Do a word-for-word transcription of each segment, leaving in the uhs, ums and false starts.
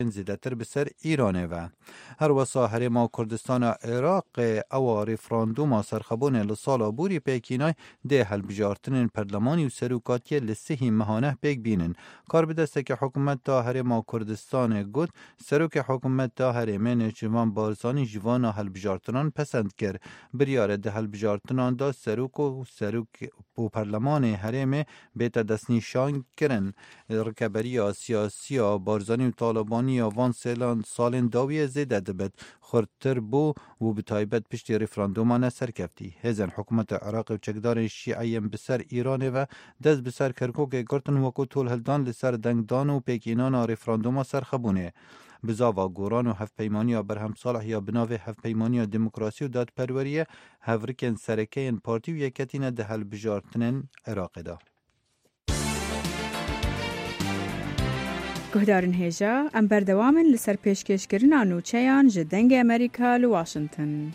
زیادتر بسر ایرانه و هر وسا هرما کردستان عراق او ریفراندوم سرخبون لسال بوری پیکینای ده هل بجارتن پرلمانی و سروکاتی لسهی مهانه پیک بینن کار بدسته که حکومت تا هرما کردستان گود سروک حکومت تا هرمن جوان بارزانی جوان هل بجارتنان پسند کرد بریاره ده هل بجارتنان دا سروک و سروک و پرلمان هرمه بیتا دستنیشان کرن رکبری سیاسی بارزانی و طالبانی وان سالان سالن داویه زیده دبت خورتر بو و بتایبت پشتی ریفراندومان سرکفتی هزن حکومت عراق و چکدار شیعیم بسر ایران و دست بسر کرکوک گرتن وکو طول هلدان لسر دنگدان و پیکینان ریفراندوم سرخبونه بزاوا گوران و هفت پیمانی برهم صالح یا بناوه هفت پیمانی دموکراسی و داد پروریه هفرکن سرکین پارتی و یکتین ده هل بجارتنن عراق دا گهدارن هیجا ام بردوامن لسر پیشکشکرین نوچیان جدنگ امریکا لواشنطن.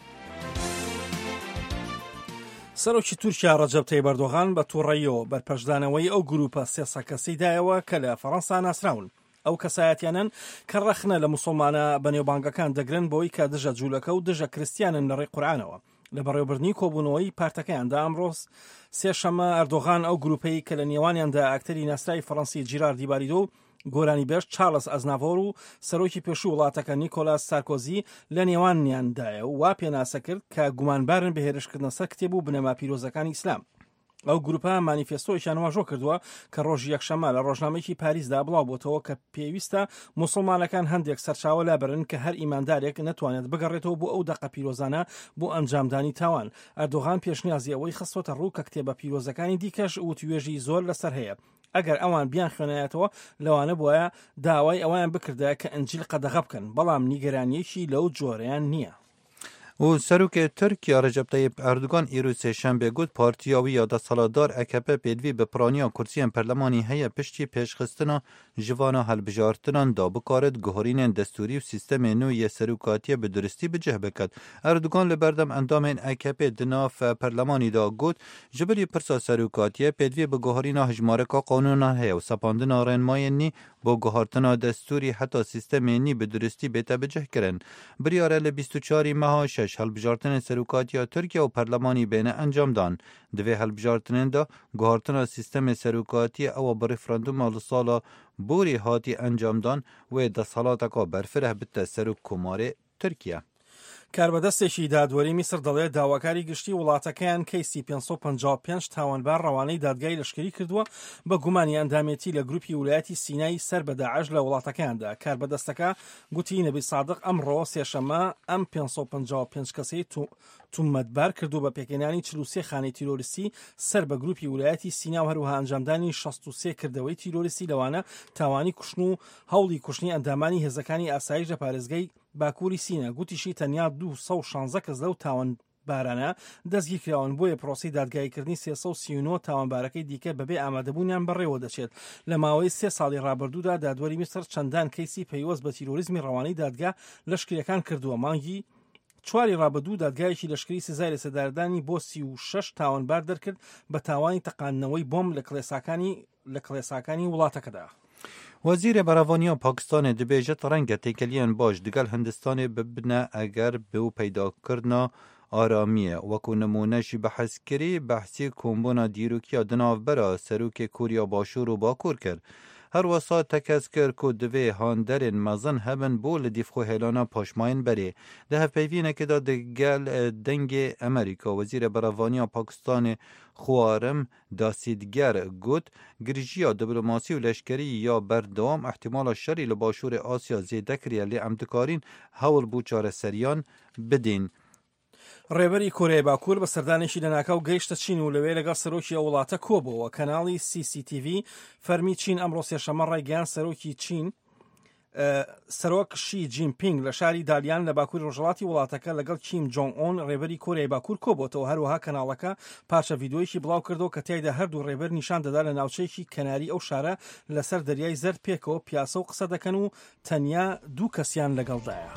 سەرۆکی تورکیا ڕەجەب تەیب ئەردۆغان بە تووڕەییەوە بەرپەشدانەوەی ئەو گروپە سێسە کەسەی دایەوە کە لە فەڕەنسا ناسراون. ئەو کەسایەتیانن کە ڕەخنە لە موسڵمانە بەنێوبانگەکان دەگرن بۆی کە دژە جوولەکە و دژە کریستیانن لە ڕێی قورئانەوە. لە بەڕێوەبردنی کۆبوونەوەی پارتەکەیاندا ئەمڕۆ سێشەمە ئەردۆغان ئەو گروپەی کە لە نێوانیاندا ئاکتەری ناسرای فەڕەنسی جیرار دیباریدۆ و گۆرانی بێش چارلز ئەزناڤۆر و سەرۆکی پێشوو وڵاتەکە نیکۆلاس سارکۆزی لە نێوانیاندایە و وا پێناسە کرد کە گومانبارن بە هێرشکردنە سەر کتێب و بنەما پیرۆزەکانی ئیسلام. ئەو گروپە مانیفێستۆیشیان واژۆ کردووە کە ڕۆژی یەکشەمە لە ڕۆژنامەیەکی پاریسدا بڵاو بۆتەوە کە پێویستە موسڵمانەکان هەندێک سەرچاوە لابرن کە هەر ئیماندارێک نەتوانێت بگەڕێتەوە بۆ ئەو دەقە پیرۆزانە بۆ ئەنجامدانی تاوان. ئەردۆغان پێشنیازی ئەوەی خستۆتە ڕوو کە کتێبە پیرۆزەکانی دیکەش وتوێژی زۆر لەسەر هەیە. ئەگەر ئەوان بیان خوێنایەتەوە لەوانە بۆیە داوای ئەویان بکردە کە ئەنجیل قەدەغە بکەن بەڵام نیگەرانیەکی لەو جۆرەیان نییە. و سروک ترکیه رجب طیب اردوغان ایرو سهشنبه گفت پارتیاوی یا دسالادار اکپ پیدوی به پرانیا کرسیان پرلمانی هیا پشتی پیشخستنا جوانا هلبجارتنان دا بکارد گهارین دستوری و سیستم نوی سروکاتی به درستی بجه بکد. اردوغان لبردم اندام این اکپ دناف پرلمانی دا گفت جبری پرسا سروکاتی پیدوی به گهارین هجمارکا قانونا هیا و سپاندنا رنمای نی با گهارتنا دستوری حتی سیستم نی به درستی بیتا بجه کرن. بریاره ل بیست و چهار ماه شش هلبجارتن سروکاتی ترکیه و پرلمانی بین انجام دان. دوی هلبجارتن دا گهارتنا سیستم سروکاتی او بر ریفراندوم لسالا بوری هاتی انجام دان و دسالاتکا برفره بته سروک کمار ترکیه. کاربەدەستێکی دادوەری میسر دەڵێت داواکاری گشتی وڵاتەکەیان کەیسی پێنج سەد و پەنجا و پێنج تاوانبار ڕەوانەی دادگای لەشکری کردووە بە گومانی ئەندامێتی لە گروپی ویلایەتی سینای سەر بە داعش لە وڵاتەکەیاندا. کاربەدەستەکە گوتی نەبی سادق ئەمڕۆ سێشەمە ئەم پێنج سەد و پەنجا و پێنج کەسەی تومەتبار کردو بە پێکێنانی چل و سێ خانەی تیرۆریستی سەر بە گروپی ویلایەتی سینا و هەروەها ئەنجامدانی شەست و سێ کردەوەی تیرۆریستی لەوانە تاوانی کوشتن و هەوڵی کوشتنی ئەندامانی هێزەکانی ئاسایش لە پارێزگای باکووری سینە. گوتیشی تەنیا دوو سەد و شانزە کەس لەو تاوان بارانە دەستگیر کراون بۆیە پرۆسی دادگایکردنی سێ سەد و سی و نۆ تاوانبارەکەی دیکە بەبێ ئامادەبوونیان بەڕێوە دەچێت. لە ماوەی سێ ساڵی ڕابردوودا دادوەری میسر چەندان کەیسی پەیوەست بە تیرۆریزمی ڕەوانەی دادگا لەشکریەکان کردووە. مانگی چواری ڕابردوو دادگایەکی لەشکری سزای لە سەداردانی بۆ سی و شەش تاوانبار دەرکرد بە تاوانی تەقاندنەوەی بۆم لە کڵێساکانی لە کڵێساکانی وڵاتەکەدا. وزیر براوانی پاکستان دبیجت رنگ تکلیان باش دگل هندستان ببنه اگر به پیدا کردنا آرامیه وکو نمونهشی بحث کری بحثی کمبونا دیروکی دناف برا سروک کوریا باشور و باکور کرد. هر وسا تکس کر که دوی هاندرین مزن هبن بول دیفخو هیلانا پاشماین بری. ده هف پیوینه که دا دگل دنگ امریکا وزیر براوانی پاکستان خوارم داسیدگر گوت گریجیا دیپلماسی و لشکری یا بردوام احتمال شری لباشور آسیا زیده کریه لی امتکارین هول بوچار سریان بدین. ڕێبەری کۆرەی باکوور بە سەردانێکی لەناکاو گەیشتە چین و لەوێ لەگەڵ سەرۆکی ئەو وڵاتە کۆبەوە. کەناڵی سی سی تی ڤی فەرمی چین ئەمڕۆ سێشەمە ڕایگەیاند سەرۆکی چین سەرۆک شی جینپینگ لە شاری دالیان لە باکووری ڕۆژهەڵاتی وڵاتەکە لەگەڵ کیم جۆنگ ئۆن ڕێبەری کۆرەی باکوور کۆبۆتەوە. هەروەها کەناڵەکە پارچە ڤیدۆیەکی بڵاو کردەوە کە تیایدا هەردوو ڕێبەر نیشان دەدا لە ناوچەیەکی کەناری ئەو شارە لەسەر دەریای زەرد پێکەوە پیاسە و قسە دەکەن و تەنیا دوو کەسیان لەگەڵدایە.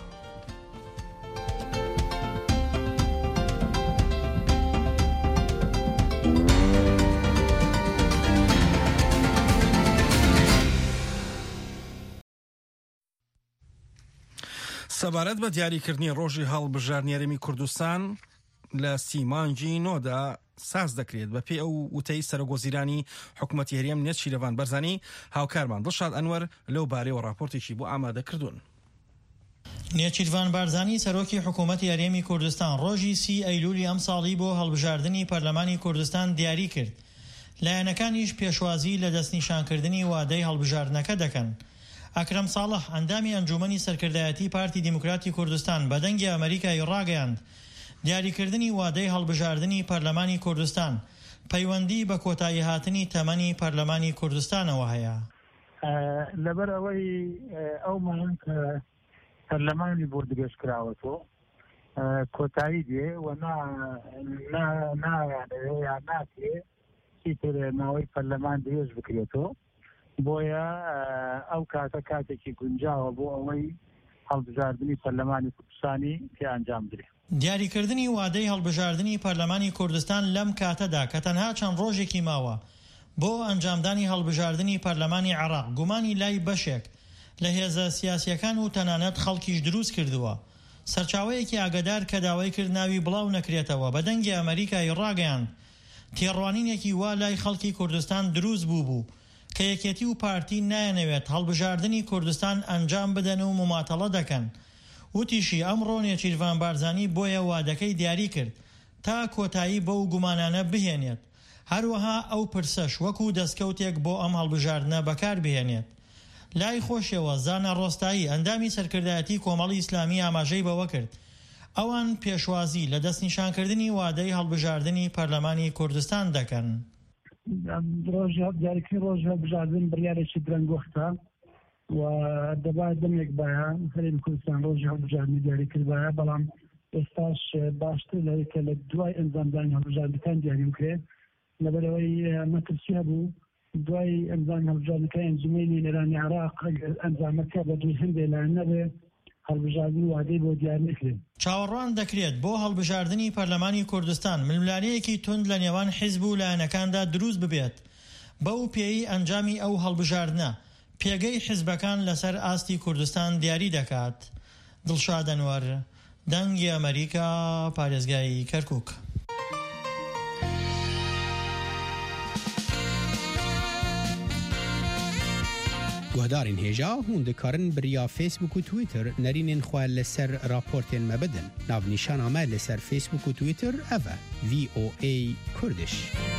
سەبارەت بە دیاریکردنی ڕۆژی هەڵبژاردنی هەرێمی کوردستان لە سیمانجی نۆدا ساز دەکرێت بە پێی ئەو وتەی سەرۆکوەزیرانی حکوومەتی هەرێم نێت شیرەڤان بەرزانی. هاوکارمان دڵشاد ئەنوەر لەو بارەیەوە راپۆرتێکی بۆ ئامادە کردوون. نێچیروان بارزانی سەرۆکی حکوومەتی هەرێمی کوردستان ڕۆژی سی ئەیلولی ئەم ساڵی بۆ هەڵبژاردنی پەرلەمانی کوردستان دیاری کرد. لایەنەکانیش پێشوازی لە دەستنیشانکردنی وادەی هەڵبژاردنەکە دەکەن. ئەکرەم ساڵح ئەندامی ئەنجومەنی سەرکردایەتی پارتی دیموکراتی کوردستان بە دەنگی ئەمریکای ڕاگەیاند دیاریکردنی وادەی هەڵبژاردنی پەرلەمانی کوردستان پەیوەندی بە کۆتایی هاتنی تەمەنی پەرلەمانی کوردستانەوە هەیە. لەبەر ئەوەی ئەو ماڵن کە پەرلەمانی بۆ دروستکراوەتەوە کۆتایی دێ و نایانەوێ یان ناتێ چیتر ماوەی پەرلەمان درێژ بکرێتەوە، بۆیە ئەو کاتە کاتێکی گونجاوە بۆ ئەوەی هەڵبژاردننی پەرلەمانی کوردستانی پێ ئەنجام درێت. دیاریکردنی وادەی هەڵبژاردننی پەرلەمانی کوردستان لەم کاتەدا کە تەنها چەند ڕۆژێکی ماوە بۆ ئەنجامدانی هەڵبژاردننی پەرلەمانی عێراق گومانی لای بەشێک لە هێزە سیاسیەکان و تەنانەت خەڵکیش دروست کردووە. سەرچاوەیەکی ئاگادار کە داوای کرد ناوی بڵاو نەکرێتەوە بە دەنگی ئەمریکای ڕاگەیاند تێڕوانینێکی وا لای خەڵکی کوردستان دروست بوو بوو کە یەکێتی و پارتی نایەنەوێت هەڵبژاردننی کوردستان ئەنجام بدەن و مماتەڵە دەکەن. وتیشی ئەمڕۆ نێچیروان بارزانی بۆیە وادەکەی دیاری کرد تا کۆتایی بەو گومانانە بهێنێت، هەروەها ئەو پرسەش وەکو دەستکەوتێک بۆ ئەم هەڵبژاردنە بەکار بهێنێت. لای خۆشیەوە زانە ڕۆستایی ئەندامی سەرکردایەتی کۆمەڵی ئیسلامی ئاماژەی بەوە کرد ئەوان پێشوازی لە دەستنیشانکردنی وادەی هەڵبژاردننی پەرلەمانی کوردستان دەکەن. دیاریکردنی ڕۆژ هەڵبژاردن بڕیارێکی درەنگۆختە و دەبات دەمێک باە هەرێمی کوردستان ڕۆژی هەڵبژاردننی دیاری کردبایە، بەڵام ئێستاش باشتر لەوەی کە لە دوای ئەنجامدانی هەڵبژاردنەکان دیاری بکرێت، لەبەرەوەی مەترسی هەبوو دوای ئەنجام هەڵبژاردنەکەی ئەنجومەنی نێرانی عێراق ئەنجامەکە بە دوای هەندێک لایەن نەبێ هەڵبژاردننی وادەی بۆ دیار نەکرێت. چاوەڕوان دەکرێت بۆ هەڵبژاردننی پەرلەمانی کوردستان ململانەیەکی تند لە نێوان حیزب و لایەنەکاندا دروست ببێت. بەو پێی ئەنجامی ئەو هەڵبژاردنە پێگەی حیزبەکان لەسەر ئاستی کوردستان دیاری دەکات. دڵشاد ئەنوەر، دەنگی ئەمریکا، پارێزگای کەرکووک. گوهدارین هێژا هون دەکارن بریا فیسبوک و تویتر نەرینên xwe li ser raportên me bidin. Navnîşana me li ser Facebook û Twitter ev e V O A Kurdish.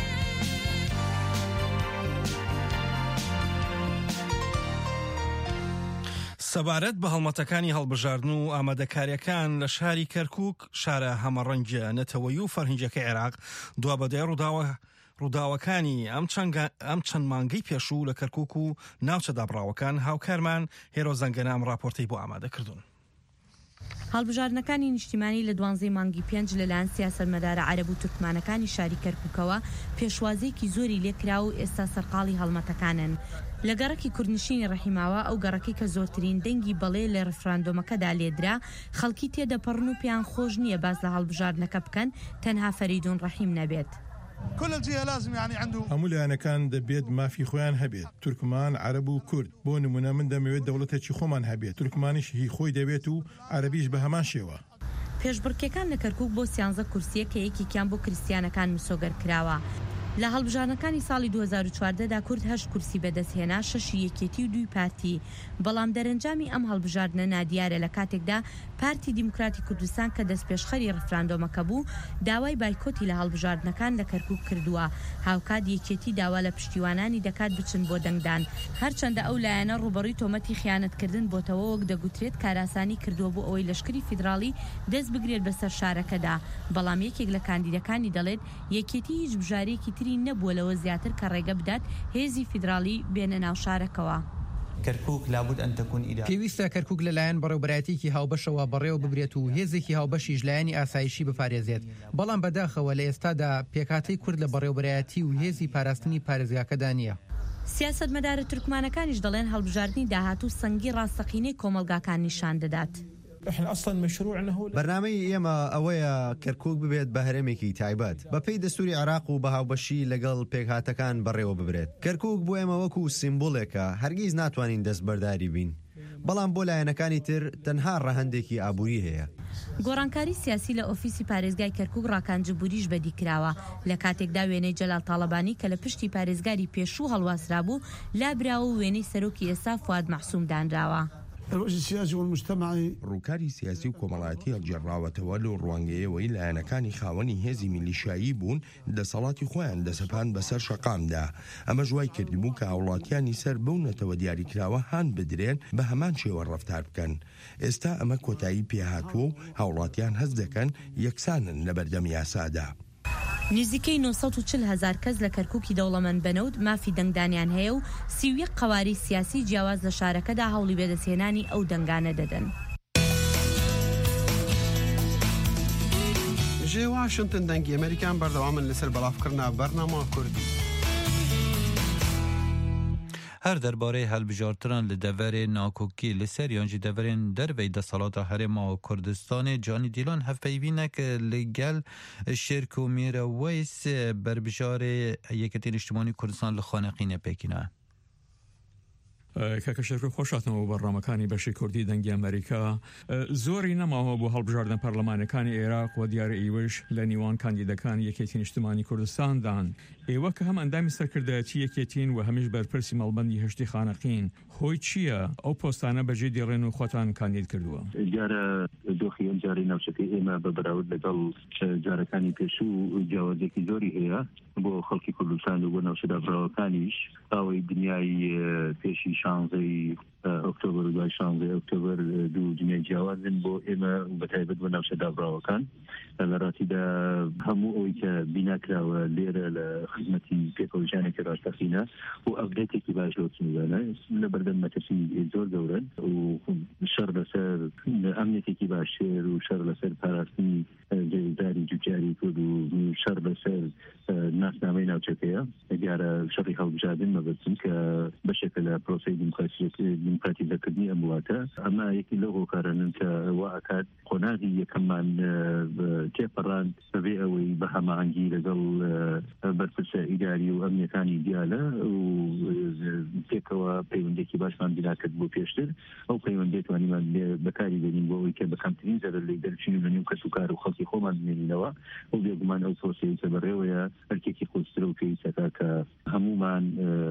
سەبارەت بە هەڵمەتەکانی هەڵبژاردن و ئامادەکاریەکان لە شاری کەرکووک شارە هەمەڕەنگە نەتەوەیی و فەرهینجەکەی عێراق دوا بەدەی ڕووداوە ڕووداوەکانی ئەم چەند مانگەی پێشوو لە کەرکووک و ناوچە دابڕاوەکان هاوکارمان هێرۆ زەنگەنام راپۆرتەی بۆ ئامادە کردوون. هەڵبژاردنەکانی نیشتیمانی لە دوانزەی مانگی پێنج لەلایەن سیاسەتمەدارە عەرەب و تورکمانەکانی شاری کەرکووکەوە پێشوازیەکی زۆری لێکرا و ئێستا سەرقاڵی هەڵمەتەکانن. لە گەڕەکی کوردنشینی ڕەحیماوە ئەو گەڕەکەی کە زۆرترین دەنگی بەڵێ لە ڕفراندۆمەکەدا لێدرا خەڵکی تێدەپەڕن و پێیان خۆش نییە باز لە هەڵبژاردنەکە بکەن تەنها فەریدون ڕەحیم نەبێت. هەموو لایەنەکان دەبێت مافی خۆیان هەبێت، تورکمان، عەرەب و کورد. بۆ نمونە من دەمەوێت دەوڵەتێکی خۆمان هەبێت، تورکمانیش هی خۆی دەبێت و عەرەبیش بە هەمان شێوە. پێشبڕکێکان لە کەرکووک بۆ سیانزە کورسیە کە یەکێکیان بۆ کریستیانەکان مسۆگەر کراوە. لە هەڵبژاردنەکانی ساڵی دوو هەزار و چواردەدا کورد هەشت کورسی بەدەستهێنا، شەشی یەکێتی و دوی پارتی. بەڵام دەرەنجامی ئەم هەڵبژاردنە نادیارە لە کاتێکدا پارتی دیموکراتی کوردستان کە دەستپێشخەری ڕفراندۆمەکە بوو داوای بایکۆتی لە هەڵبژاردنەکان لە کەرکووک کردووە. هاوکات یەکێتی داوا لە پشتیوانانی دەکات بچن بۆ دەنگدان، هەرچەندە ئەو لایەنە ڕوبەڕووی تۆمەتی خیانەتکردن بۆتەوە وەک دەگوترێت کاراسانی کردووە بۆ ئەوەی لەشکری فیدراڵی دەست بگرێت بەسەر شارەکەدا. بەڵام یەکێک لە کاندیدەکانی دەڵێت یەکێتی هیچ بژارێکی تری نەبووە لەوە زیاتر کە ڕێگە بدات هێزی فیدراڵی بێنە ناو شارەکەوە. كركوك لابد أن تكون إدارة. پێویستە کەرکووک لەلایەن بەڕێوەبەرایەتیەکی هاوبەشەوە بەڕێوە ببرێت و هێزێکی هاوبەشیش لایەنی ئاسایشی بپارێزێت. بەڵام بەداخەوە لە ئێستادا پێکهاتەی کورد لە بەڕێوەبەرایەتی و هێزی پاراستنی پارێزگاکەدا نییە. سیاسەتمەدارە تورکمانەکانیش دەڵێن هەڵبژاردننی داهاتوو سەنگی ڕاستەقینەی کۆمەلگاکان نیشان دەدات. بەرنامەی ئێمە ئەوەیە کەرکووک ببێت بە هەرێمێکی تایبەت بەپێی دەستوری عێراق و بە هاوبەشی لەگەڵ پێکهاتەکان بەڕێوە ببرێت. کەرکووک بۆ ئێمە وەکو سیمبۆلێکە، هەرگیز ناتوانین دەستبەرداری بین. بەڵام بۆ لایەنەکانی تر تەنها ڕەهەندێکی ئابووری هەیە. گۆڕانکاری سیاسی لە ئۆفیسی پارێزگای کەرکووک ڕاکانجبوریش بەدی کراوە لە کاتێکدا وێنەی جەلال تاڵەبانی کە لە پشتی پارێزگاری پێشوو هەڵواسرا بوو لابراوە و وێنەی سەرۆکی ئێستا فواد مەحسووم دانراوە. ڕووکاری سیاسی و کۆمەڵایەتی هەڵگێڕاوەتەوە لە ڕوانگەیەوەی لایەنەکانی خاوەنی هێزی میلیشایی بوون دەسەڵاتی خۆیان دەسەپان بەسەر شەقامدا. ئەمە ژوای کردبوو کە هاوڵاتیانی سەر بەونەتەوە دیاریکراوە هان بدرێن بە هەمان شێوە ڕەفتار بکەن. ئێستا ئەمە کۆتایی پێهاتووە و هاوڵاتیان هەست دەکەن یەکسانن لە بەردەم یاسادا. نزیکەی نۆ سەد و چل هەزار کەس لە کەرکووکی دەوڵەمەند بەنەوت مافی دەنگدانیان هەیە و سی و یەک قەواری سیاسی جیاواز لە شارەکەدا هەوڵی بێدەستهێنانی ئەو دەنگانە دەدەن. ژێ واشنتن دەنگی ئەمریکان بەردەوامن لەسەر بەڵافکردنا بەرنامە کوردی. هر درباره هەڵبژارتنان لە دەڤەرێ ناکۆکی لەسەر یانجی دەڤەرێن دەربەی دەسەڵاتە هەرێما و کوردستانê Canî Dîlan hevpeyvînek li gel şêrk û mêra Weys berbijarê Yeketên Niştimanî Kurdistan li Xaneqînê Pêkînê. کاکە شێرکۆ خۆشاتنەوە بەڕامەکانی بەشی کوردی دەنگی ئەمریکا زۆری نەماوە بۆ هەڵبژاردن پەرلەمانەکانی عێراق و دیارە ئیوش لە نیوان کاندیدەکان یەکێتی نیشتمانی کوردستاندان. ئێوە کە هەم ئەندامی سەرکردایەتی یەکێتین و هەمیش بەرپرسی مەڵبەندی هەشتی خانەقین هۆی چییە ئەو پۆستانە بەجێ دێڕێن و خۆتان کاندید کردووە؟ جارە دۆخی ئەم جارەی ناوچەکەی ئێمە بە بەراورد لەگەڵ جارەکانی پێشوو جیاوازێکی زۆری هەیە بۆ خەڵکی کوردستان و بۆ ناوچەدابراوەکانیش ئەوەی دنیای پێشی شانزەی ئۆکتۆبر و دوای شانزەی ئۆکتۆبر دوو دنیای جیاوازن بۆ ئێمە بەتایبەت بۆ ناوچەدابراوەکان لە ڕاتیدا هەموو ئەوەی کە بیناکراوە لێرە لە خزمەتی پێکەوەژانێکی ڕاستەقینە و ئەپدێتێکی باش لۆچنیدانە لە بەردەم مەترسی زۆر گەورن و شەڕ لەسەر ئەمنێتێکی باشتر و شەڕ لەسەر پاراستنی جێداری جوجاری کرد و شەڕ لەسەر ناسنامەی ناوچەکەیە دیارە شەڕی هەڵبژاردن مەبەستم کە بەشێکە لە پرۆسەی دیموکراتیزەکردنی ئەم وڵاتە. ئەمە یەکی لەو هۆکارانن کە وا ئەکات قۆناغی یەکەممان تێپەڕان بەبێ ئەوەی بە هەماهەنگی لەگەڵ بەرپرسە ئیداری و ئەمنیەکانی دیالە و پێکەوە پەیوەندێکی باشمان بیناکرد بۆ پێشتر ئەو پەیوەندێت توانیمان بەکاری بێنین بۆ ئەوەی کە بە کەمترین زەرەر لێ دەرچین و لە نێو کەس و کار و خەڵکی خۆمان بمێنینەوە و بێگومان ئەو پرۆسەی کە بەڕێوەیە هەرکێکی خۆسترە و پێویستەکە کە هەمومان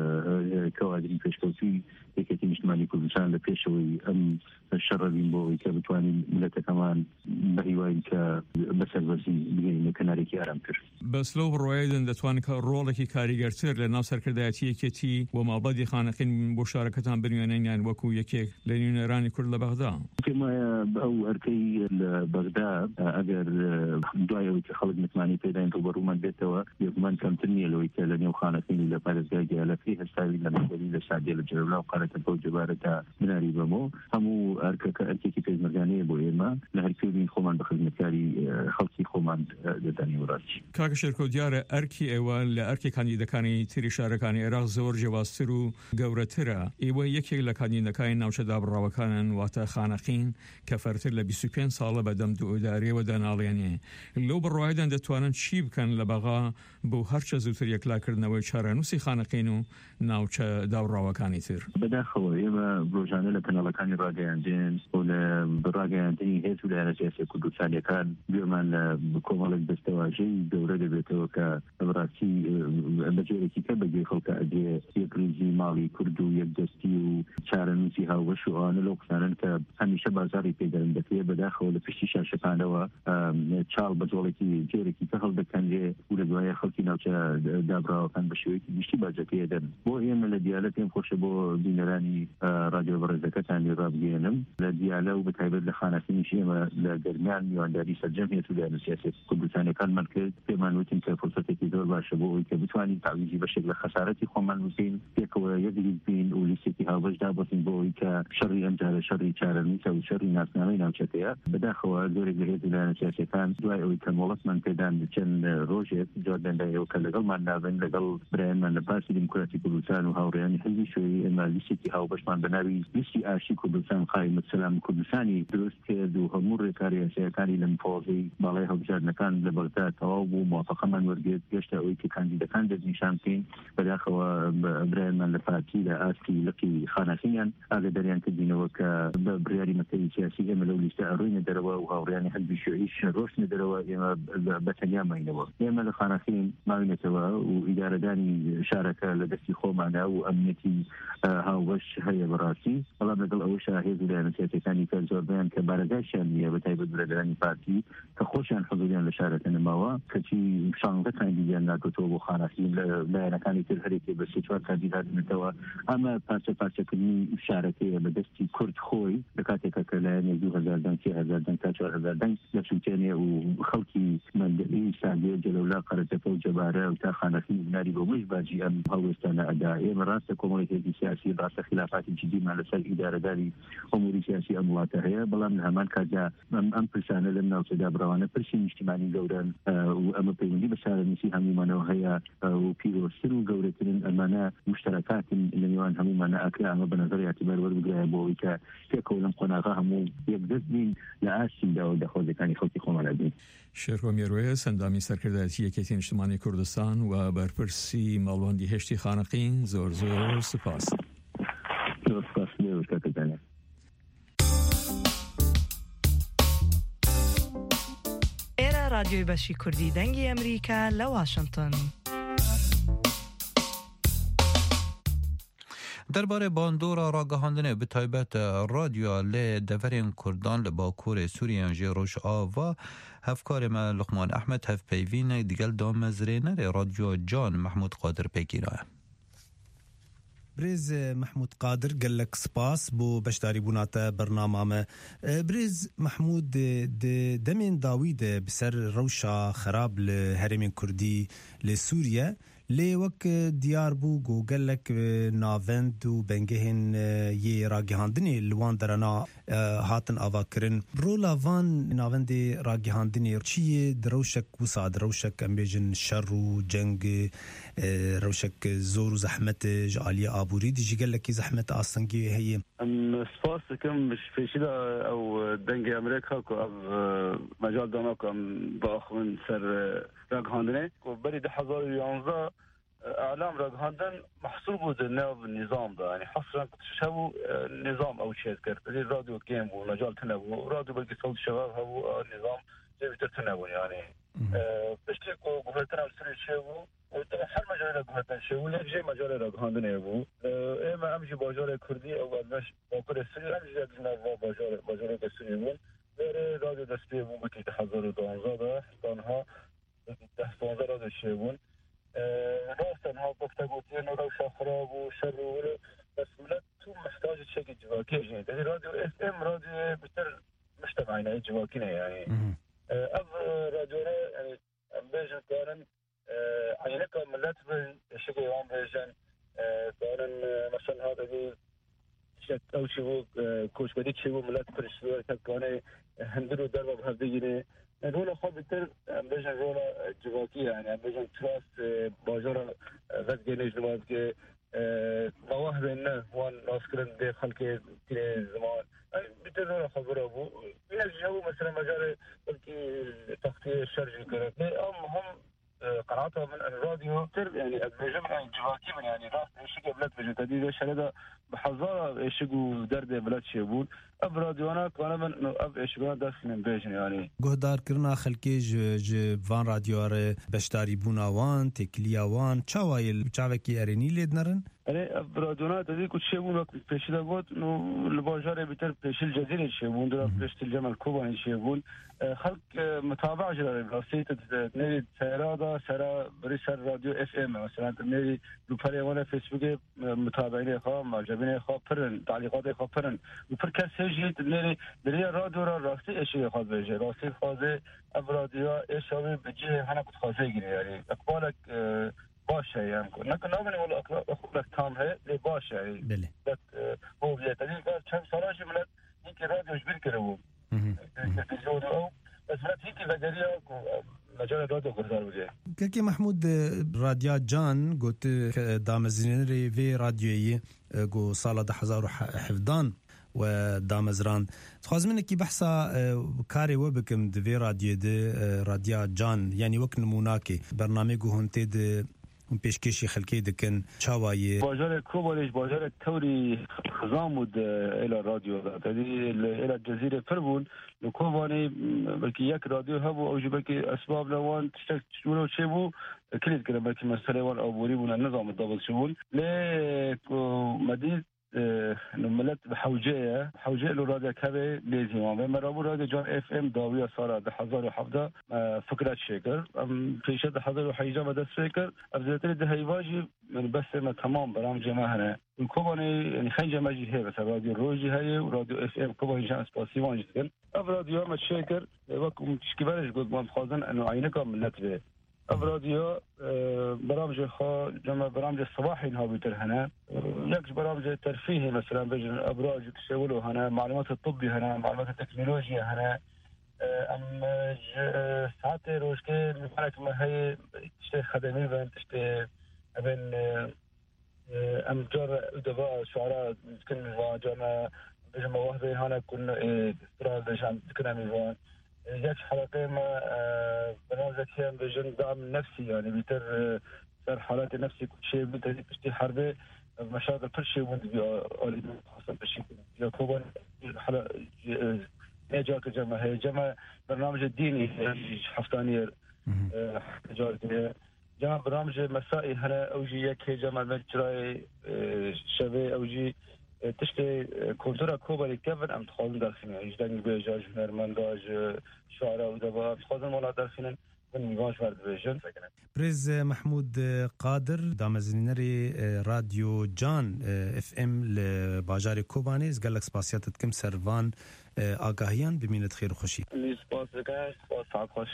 کەوادری پێشکەوتی یەکێتی نیشتمانی کوردستان لە پێشەوەی ئەم شەڕەبین بۆ ئەوەی کە بتوانین ملەتەکەمان بە هیوای کە بەسەربەرزی بگەینە کەنارێکی ئارامتر. بەس لەو ڕۆیدن دەتوانن کە ڕۆڵێکی کاریگەرتر لە ناو سەرکردایەتی یەکێتی و مابەدی خانەقین بۆ شارەکەتان بنوێنەیان وەکو یەکێک لە نوێنەرانی کورد لە بەغدا. پێمایە ئەو ئەرکەی لە بەغدا ئەگەر دوایەوەی کە خەڵک متمانی پێداین ڕوبەڕوومان بێتەوە یەکمان کەمتر نییە لەوەی کە لە نێو خانەقین لە پارێزگای گیالەکەی هەستاوی لە مەسەری لە سادێ لە جەرەولا و قارەتە بەو جەبارەتە بناری بەمەوە هەموو ئەرکەکە ئەرکێکی پێشمەرگانەیە بۆ ئێمە لە هەر کوێبین خۆمان بە خزمەتکاری خەڵکی خۆمان دەدانی وڕاستی. کاکە شێرکۆ دیارە ئەرکی ئێوە لە ئەرکی کاندیدەکانی تری شارەکانی عێراق زۆر جیاوازتر و گەورەترە. ئێوە یەکێک لە کاندیدەکانی ناوچەدابڕاوەکانن واتە خانەقین کە فەرتر لە بیست و پێنج ساڵە بەدەم دوئۆداریەوە دەناڵێنێ. لەو بڕواایدان دەتوانن چی بکەن لە بەغا بۆ هەرچە زووتر یەکلاکردنەوەی چارەنووسی خانەقین و ناوچە داوڕاوەکانی تر؟ بەداخەوە ئێمە ڕۆژانە لە کەناڵەکانی ڕاگەیاندێن و لە ڕاگەیاندنی هێز و لایەنە سیاسی کوردستانیەکان گوێمان لە کۆمەڵێک دەستەواژەی گەورە دەبێتەوە کە بەڕاستی بەجێرێکی کە بەگوێ خەڵکە ئەدێ یەکریزی ماڵی کورد و یەکدەستی و چارەنووسی هاوبەش و ئەوانە لەو قسانن کە هەمیشە بازاڕی پێدەرن دەکرێت بەداخەوە لە پشتی شاشەکانەوە چاڵ بەجۆڵێکی جێرێکی کە هەڵدەکەنرێ و لە دوایە خەڵکی ناوچە دابراوەکان بە شێوەیەکی گشتی باجەکەیە دەن. بۆ ئێمە لە دیالە پێم خۆشە بۆ بینەرانی رادیۆ بەڕێزەکەتانی ڕابگەێنم لە دیالە و بەتایبەت لە خانەقینیش ئێمە لە دەرمیان میوانداری سەرجەمێت و لایەنە سیاسی کوردستانیەکانمان کرد پێمان وتین کە فرسەتێکی زۆر باشە بۆ ئەوەی کە بتوانین تعویزی بەشێک لە خەسارەتی خۆمان بکەین پێکەوە یەکریز بین و لیستێکی هاوبەش دابەستین بۆ ئەوەی کە شەڕی ئەم جارە شەڕی چارەنووسە و شەڕی ناسنامەی ناوچەکەیە. بەداخەوە زۆرێک لە هێز و لایەنە سیاسیەکان دوای ئەوەی کە مۆڵەتمان پێدان چەند ڕۆژێک جار بەردەندا ئێوە کە لەگەڵمان نابن لەگەڵ برایانمان لە پارتی دیموکراتی کوردستان و هاوڕێیانی حزبی شوێنی ئێمە لیستێکی هاوبەشمان بە ناوی لیستی ئاشتی کوردستان قایمەت سەلام کوردستانی دروست کرد و هەموو ڕێکاری یاساییەکانی لەم پۆزەی باڵای هەڵبژاردنەکان لە بەغدا تەواو بوو موافقەمان وەرگرت گەشتە ئەوەی کە کاندیدەکان دەستنیشان بکەین بەداخەوە برایانمان لە پارتی لە ئاستی لقی خانەخینیان ئاگاداریان کردینەوە کە بە بڕیاری مەکتەبی سیاسی ئێمە لەو لیستە ئەڕۆینە دەرەوە و هاوڕێیانی حزبی شیوعیش ڕۆشتنە دەرەوە ئێمە بەتەنیا ماینەوە ئێمە لە خانەخین ماوینێتەوە و ئیدارەدانی شارەکە لە دەستی خۆمانە و ئەمنیەتی هاوبەش هەیە بەڕاستی بەڵام لەگەڵ ئەوەشە هێز لایەنە سیاسیەکانی کە زۆربیان کە بارەگایشیان نییە بەتایبەت برادرانی پارتی کە خۆشیان حضوریان لە شارەکە نەماوە کەچی شانزدە کاندیدیان ناکەوتەوە بۆ خانەخین لە لایەنەکانی تر هەرێکی بە سێ چوار کاندیدا دێنێتەوە ئەمە پارچە پارچەکردنی شارەکەیە بە دەستی کورد خۆی لە کاتێکە کە لایەنێک دوو هەزار دەنگ سێ هەزار دەنگ تا چوار هەزار دەنگ دەچووتێنێ و خەڵکی مەندەبی ساندێ جەلەولا قەرەتەپە و جەبارە و تا خانەخین بناری بۆ مش باجی ئەم هەڵوێستانە ئەدا ئێمە ڕاستە کۆمەڵێکی سیاسی ڕاستە خلافاتی جدیمان لەسەر ئیدارەداری ئەموری سیاسی ئەم وڵاتە هەیە بەڵام لە هەمان کاتدا ئەم پرسانە لەم ناوچەدا بڕەوانە پرسی نیشتیمانی گەورن و ئەمە پەیوەندی بە شارەنووسی هەمومانەوە هەیە و پیرۆستر و گەورەترن ئەمانە مشتەرەکاتن لە نێوان هەمومانە ئەکرا ئەمە بە نەزەر یاعتیبار وەربگرایە بۆ ئەوەی کە پێکەوە لەم قۆناغا هەموو یەکدەست بین لە ئاسیدا و دەخۆزەکانی خەڵکی خۆمانە بین. شێرکۆ میێروێ سەندامی سەرکردایەتی یەکێتی نیشتیمانی کوردستان و بەرپرسی ماڵوەندی هێشتی خانەقین زۆر زۆر سوپاس. زۆر سوپاس لێوە کاکەجانە. ئێرە رادیۆی بەشی کوردی دەنگی ئەمریکا لە واشنگتن. درباره باندورا راگەهاندنê bi taybet radyoya lê deverên Kurdan li Bakurê Sûriyan jê Rojava hevkarê me Luqman Ehmed hevpeyvînek digel damezrênerê radyoya Can Mehmûd Qadir pêkînaye. برێز محمود قادر gelek spas بۆ بەشداریبوونا te bernama me. برێز محمود demên dawî de bi ser rewşa xerab li herêmên Kurdî li Sûriye lê wek diyar bû got gelek navend û bengehên yê ragihandinê li wan derena hatin avakirin. Rola van navendê ragihandinê çi yê di rewşek wisa di rewşek em bêjin şer û ceng rewşek zor û zehmet ji aliyê aborî dî jî gelekî zehmet astingî heye. Em spas dikim pêşîda ew dengê Amerîka ku ev mecal dana ku em biaxivin ser ragihandinê ku berî di hezar û yanzdeh اعلام راگهاندن محصول بود ناو نظام ده یعنی حصرا شبو نظام او چیز کرد ولی رادیو گیم و مجال تنبو رادیو بلکه صوت شباب هو نظام جویتر تنبو يعني بشتي کو گفتن سری شبو هر مجال راگهاندن شبو لجه مجال راگهاندن بو اما امجی بازار کردی او مش باکر سری امجی جناب بازار بازار سری بو بره رادیو دستی بو که هزار و دوازده ده تنها ده پانزده رادیو شبون راستن ها گفتگوتین و روشا خراب و شر و بس ملت تو محتاج شكل جواكي يعني يعني راديو اف ام راديو بتر مجتمعنا جواكينا يعني اف راديو يعني بيجن كارن عينك ملت بشكل يوم بيجن كارن مثلا هذا دي شك او شيء كوش بديك شيء ملت برشلونه كانه هندرو درب بهدينه رولا خود بتر بيجن رولا جواكي يعني بيجن تراس باجر غزگنج نماز که مواهب نه وان ناسکرن ده خلق تیر زمان بتر رولا خبره بو این جو مثلا مجال بلکه تختی شرجی کرد نه ام هم قناعتها من الراديو تر يعني بجمع جواكي من يعني راس ايش قبلت بجن تديد شرده بحضاره ايش جو درد بلاد شيبون اب راديونا كان من اب ايش جو داخل من بيجن يعني گهدار کرنا خلکی ج ج وان رادیوار بشداری بونا وان تکلیا وان چاوایل چاوکی ارینی لیدنرن يعني برادونا تدي كل شيء بون وقت بيشيل بوت إنه الباجار بيتر بيشيل جزيرة شيء بون درا بيشت الجمل كوبا شيء بون خلق متابعة جرا راسية نري سيرادة سرا بريسر راديو اف ام مثلا نري لوباري وانا فيسبوك متابعين خا معجبين خا فرن تعليقات خا فرن وفر كسيجي نري دري راديو راسي اشي خا بيجي راسي خازه ابراديو ايش هو بيجي هنا كنت خازه يعني اقبالك باشه يعني نكون نامني ولا أخبرك تام هي لي باشه يعني بله هو بيتدين قال كم صراحة ملت هيك راديو جبير كده هو تلفزيون أو بس ملت هيك بدريا مجال رادیو گذار بوده که محمود رادیو جان گوت دامزینری وی رادیویی گو سال ده هزار و هفده و دامزران خوازمنه کی بحثا کاری و بکم دوی رادیو ده رادیو جان یعنی وک نموناکی برنامه گو هنته ده پیشکشی خلکی دکن چاوایی بازار کوبالش بازار توری خزامود الى رادیو دادی الى جزیره فربون لکوبانی بلکه یک رادیو هبو او جبکی اسباب لوان تشتك شورو چبو کلید کنه بلکه مسئله وان عبوری بون النظام الضبط شبون ل مدينه نملت بحوجيه حوجيه له راديو كبي لازم ما مرابو راديو جان اف ام داويه صار ده هزار و هفده فكره شكر ام في شد هزار و حيجه بس فكر ابزتري ده هيواجي من بس ما تمام برامج ما هنا الكوباني يعني خنجه ماجي هي بس راديو روجي هي وراديو اف ام كوباني جان سباسيون جدا اب راديو ما شكر وكم تشكيبرش قد ما خازن انه عينك ملت به اب راديو برامج خا جمع برامج الصباحي انها بيتر هنا يكش برامج ترفيهي مثلا بجن ابراج تشولوا هنا معلومات الطبي هنا معلومات التكنولوجيا هنا ام ساعات روشكي بالك ما هي تشتي خدمي بين تشتي بين ام جار ادباء شعراء كن واجنا بجن مواهب هنا كنا استرال بجن كنا ميوان جات حلقه ما برنامج كان بجن دعم نفسي يعني بيتر صار حالات نفسي كل شيء بدي بشتي حربه مشاغل كل شيء وانت بيقول حصل بشيء يا كوبان حلقه اجاك جماعه هي جماعه برنامج الديني حفتانيه جارتي جماعه برنامج مسائي هنا اوجي يك جماعه مجراي شبه اوجي تشتي كولتورا كوبالي كيفن ام تخوضن داخلين اجدان بيجاج هنرمنداج شعراء ودبا تخوضن مولا داخلين من ميغاش ورد بيجن بريز محمود قادر دامزنينري راديو جان اف ام لباجاري كوبانيز قال لك سباسيات كم سرفان آگاهیان بمینت خیر و خوشی سپاس دکه سپاس خوش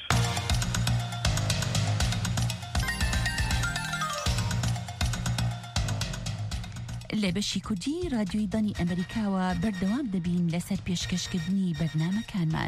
لە بەشی کوردی رادیۆی دانی ئەمریکاوە بەردەوام دەبین لەسەر پێشکەشکردنی بەرنامەکانمان.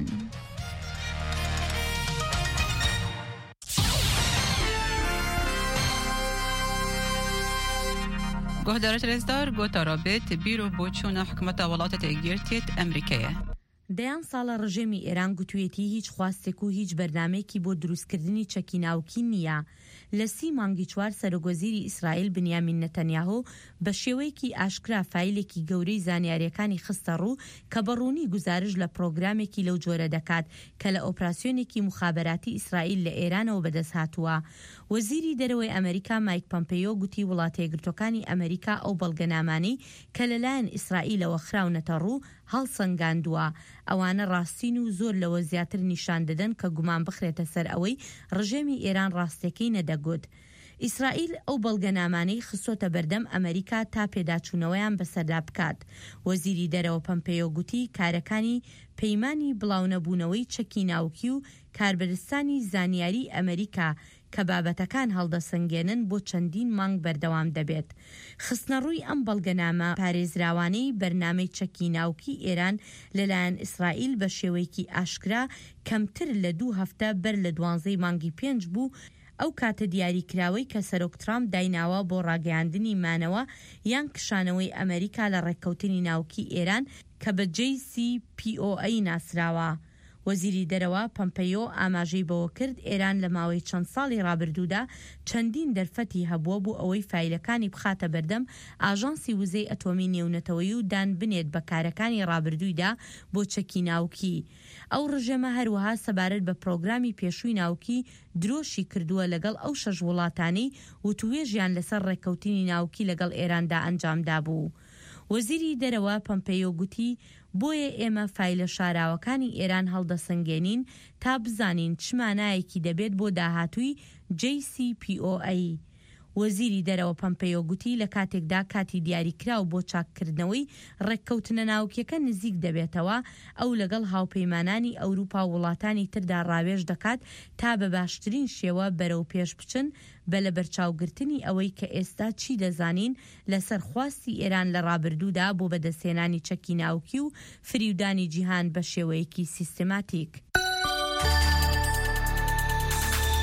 گۆهدارە ترێزدار گۆتارە بێت بیرۆ بۆ چوونە حکومەتە وڵاتە تێگەیشتێت ئەمریکایە. دەیان ساڵە ڕژێمی ئێران گوتوێتی هیچ خواستێک و هیچ بەردامێکی بۆ دروستکردنی چەکیناوکی نییە. لە سی مانگی چوار سەرۆگۆزیری ئیسرائیل بنیامین نەتەنیاهو بە شێوەیەکی ئاشکرا فایلێکی گەورەی زانیاریەکانی خستە ڕوو کە بەڕوونی گوزارش لە پرۆگرامێکی لەو جۆرە دەکات کە لە ئۆپراسیۆنێکی مخابەراتی ئیسرائیل لە ئێرانەوە بەدەست هاتووە. وەزیری دەرەوەی ئەمریکا مایک پۆمپیۆ گوتی وڵاتە یەکگرتووەکانی ئەمریکا ئەو بەڵگەنامانەی کە لەلایەن ئیسرائیلەوە خراونەتە ڕوو هەڵسەنگاندووە. ئەوانە ڕاستین و زۆر لەوە زیاتر نیشان دەدەن کە گومان بخرێتە سەر ئەوەی ڕژێمی ئێران ڕاستەکەی نەدەگوت. ئیسرائیل ئەو بەڵگەنامانەی خستۆتە بەردەم ئەمریکا تا پێداچوونەوەیان بەسەردا بکات. وەزیری دەرەوە پۆمپیۆ گوتی کارەکانی پەیمانی بڵاونەبوونەوەی چەکی ناوکی و کاربەرستانی زانیاری ئەمریکا کە بابەتەکان هەڵدەسەنگێنن بۆ چەندین مانگ بەردەوام دەبێت. خستنەڕووی ئەم بەڵگەنامە پارێزراوانەی بەرنامەی چەکی ناوکی ئێران لەلایەن ئیسرائیل بە شێوەیەکی ئاشکرا کەمتر لە دوو هەفتە بەر لە دوانزەی مانگی پێنج بوو ئەو کاتە دیاریکراوەی کە سەرۆک ترامپ دایناوە بۆ ڕاگەیاندنی مانەوە یان کشانەوەی ئەمریکا لە ڕێککەوتنی ناوکی ئێران کە بە جی سی پی ئۆ ئەی ناسراوە. وەزیری دەرەوە پۆمپیۆ ئاماژەی بەوە کرد ئێران لە ماوەی چەند ساڵی ڕابردوودا چەندین دەرفەتی هەبووە بۆ ئەوەی فایلەکانی بخاتە بەردەم ئاژانسی وزەی ئەتۆمی نێونەتەوەیی و دان بنێت بە کارەکانی ڕابردوویدا بۆ چەکی ناوکی. ئەو ڕژێمە هەروەها سەبارەت بە پرۆگرامی پێشووی ناوکی درۆشی کردووە لەگەڵ ئەو شەش وڵاتانەی و توێژیان لەسەر ڕێککەوتنی ناوکی لەگەڵ ئێراندا ئەنجامدا بوو. وەزیری دەرەوە پۆمپیۆ گوتی بۆیە ئێمە فایلە شاراوەکانی ئێران هەڵدەسەنگێنین تا بزانین چ مانایەکی دەبێت بۆ داهاتووی جی سی پی ئۆ ئەی. وەزیری دەرەوە پۆمپیۆ گوتی لە کاتێکدا کاتی دیاریکراو بۆ چاککردنەوەی ڕێککەوتنە ناوکیەکە نزیک دەبێتەوە ئەو لەگەڵ هاوپەیمانانی ئەوروپا و وڵاتانی تردا ڕاوێژ دەکات تا بە باشترین شێوە بەرەو پێش بچن بە لە بەرچاوگرتنی ئەوەی کە ئێستا چی دەزانین لەسەر خواستی ئێران لە ڕابردوودا بۆ بەدەستێنانی چەکی ناوکی و فریودانی جیهان بە شێوەیەکی سیستماتیک.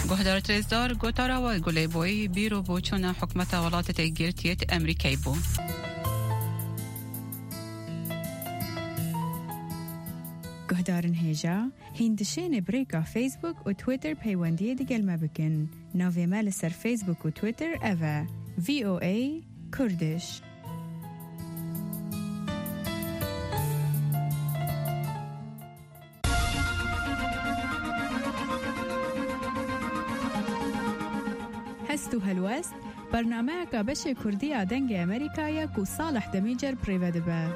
گهدار ترزدار گوتارا و گلی بوی بیرو بوچون حکمت ولایت تگیرتیت امریکایی بو. گهدارن هیجا هندشین بریکا فیسبوک و تویتر پیوندی دیگل ما بکن. ناوی مال سر فیسبوک و تویتر اوه وی او ای کردش. هستو هلوست برنامه که بشه کردی آدنگ امریکایی که صالح دمیجر پریوده به.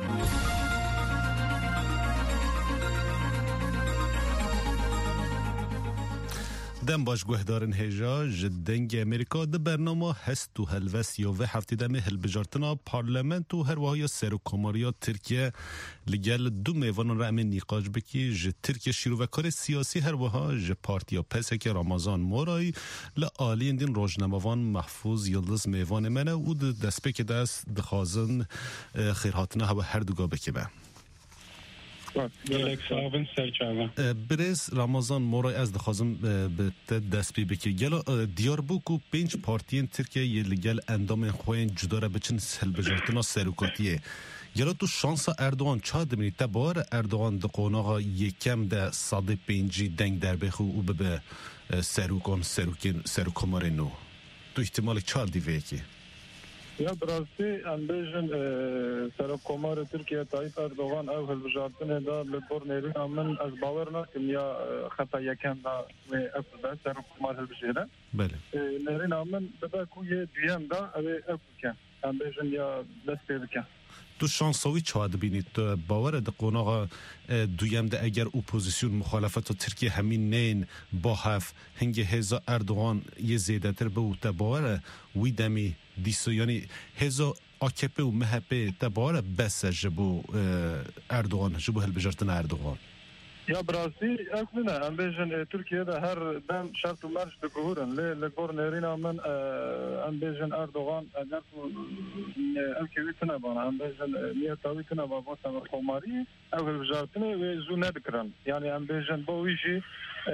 دم باش گهدارن هجا جدنگ امریکا ده برنامه هست و هلوست یا و هفته دمه هلبجارتنا پارلمنت و هر وهای سر و کماریا ترکیه لگل دو میوان را امن نیقاج بکی جه ترکیه شیرو و کار سیاسی هر وها جه پارتیا پسک رمضان مورای لعالی دین روزنامه‌وان محفوظ یلدز میوان منه و ده دست بک دست دخوازن خیرهاتنا هوا هر دوگا بکی به برز رمضان مورای از دخوازم به دست بی بکی گلا دیار بوکو پنج پارتین ترکیه یه لگل اندام خوین جدا را بچن سلبجارتنا سروکاتیه گلا تو شانس اردوان چا دمینی تبار اردوان ده قوناغا یکم ده صد پنجی دنگ در بخو و به سروکان سروکین سروکمار نو تو احتمال چا دیوه یکی یا براستی امبیجن سرکمار ترکیه تایید اردوغان او هلبجارتنه دا لبور نیرین امن از باور نکم یا خطا یکم دا افده سرکمار هلبجیره بله نیرین امن بدا کوی دویم دا او افده امبیجن یا دست پیده کن تو شانساوی چاده بینید تو باور ده قوناغا دویم ده اگر اپوزیسیون مخالفت ترکیه همین نین با هف هنگ هزا اردوغان یه زیده تر به او تباور وی دمی دیسو یعنی هزا آکپه و مهپه تباور بس جبو اردوغان جبو هلبجارتن اردوغان یا براستی اکنه ام بیجن ترکیه ده هر دم شرط و مرج دکهورن لی لگور نیرین من ام بیجن اردوغان اگر الکوی تنه بانه ام بیجن نیتاوی تنه با باسم خوماری او هلبجارتنه و زو ندکرن یعنی ام بیجن با ویجی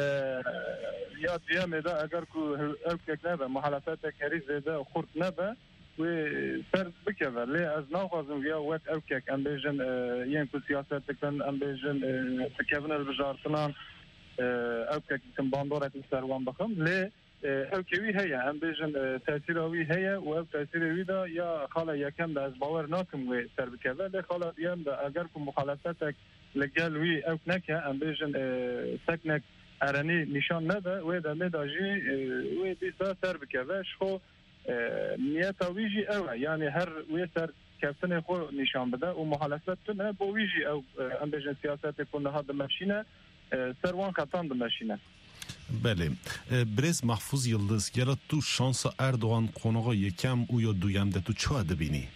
یا دیامه ده اگر که الکوی نبه محلفات کری زیده خورد نبه و سر بکه لی از ناخوازم یا وقت اوکیک ام بیجن یین کو سیاست کن ام بیجن تکیون البجارتنان اوکیک کن باندورت سروان بخم لی اوکیوی هیا ام بیجن تاثیروی هیا و او تاثیروی دا یا خاله یکم دا از باور ناکم و سر بکه لی خاله دیم دا اگر که مخالفتک لگل وی اوک نکه ام بیجن سکنک ارانی نشان نده و دا میداجی و دیسا سر بکه شخو نیتا ویجی اوه یعنی هر ویسر کفتن خو نشان بده و محالفت تنه با ویجی او ام بیجن سیاست کنه ها دمشینه سروان خطان دمشینه بله برز محفوظ یلدز گلا تو شانس اردوغان قوناغا یکم او یا دویم ده تو چه دبینی؟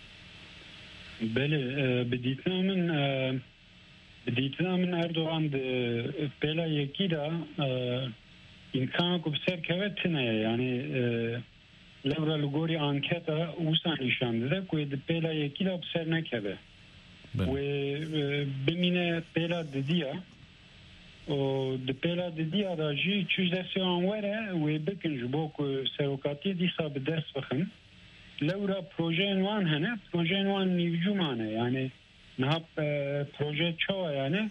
بله بدیتنا من بدیتنا من اردوغان ده بلا یکی دا امکان کو بسر کوتنه یعنی لورا لگوری آنکتا اوسا نشان داده که ده پیلا یکی دا بسر نکده و بمینه پیلا ددیا و ده پیلا ددیا دا جی چوش دستی آنوره و بکنج با که سروکاتی دیسا به دست بخن لورا پروژه نوان هنه پروژه نوان نیوجو مانه یعنی نهاب پروژه چوه یعنی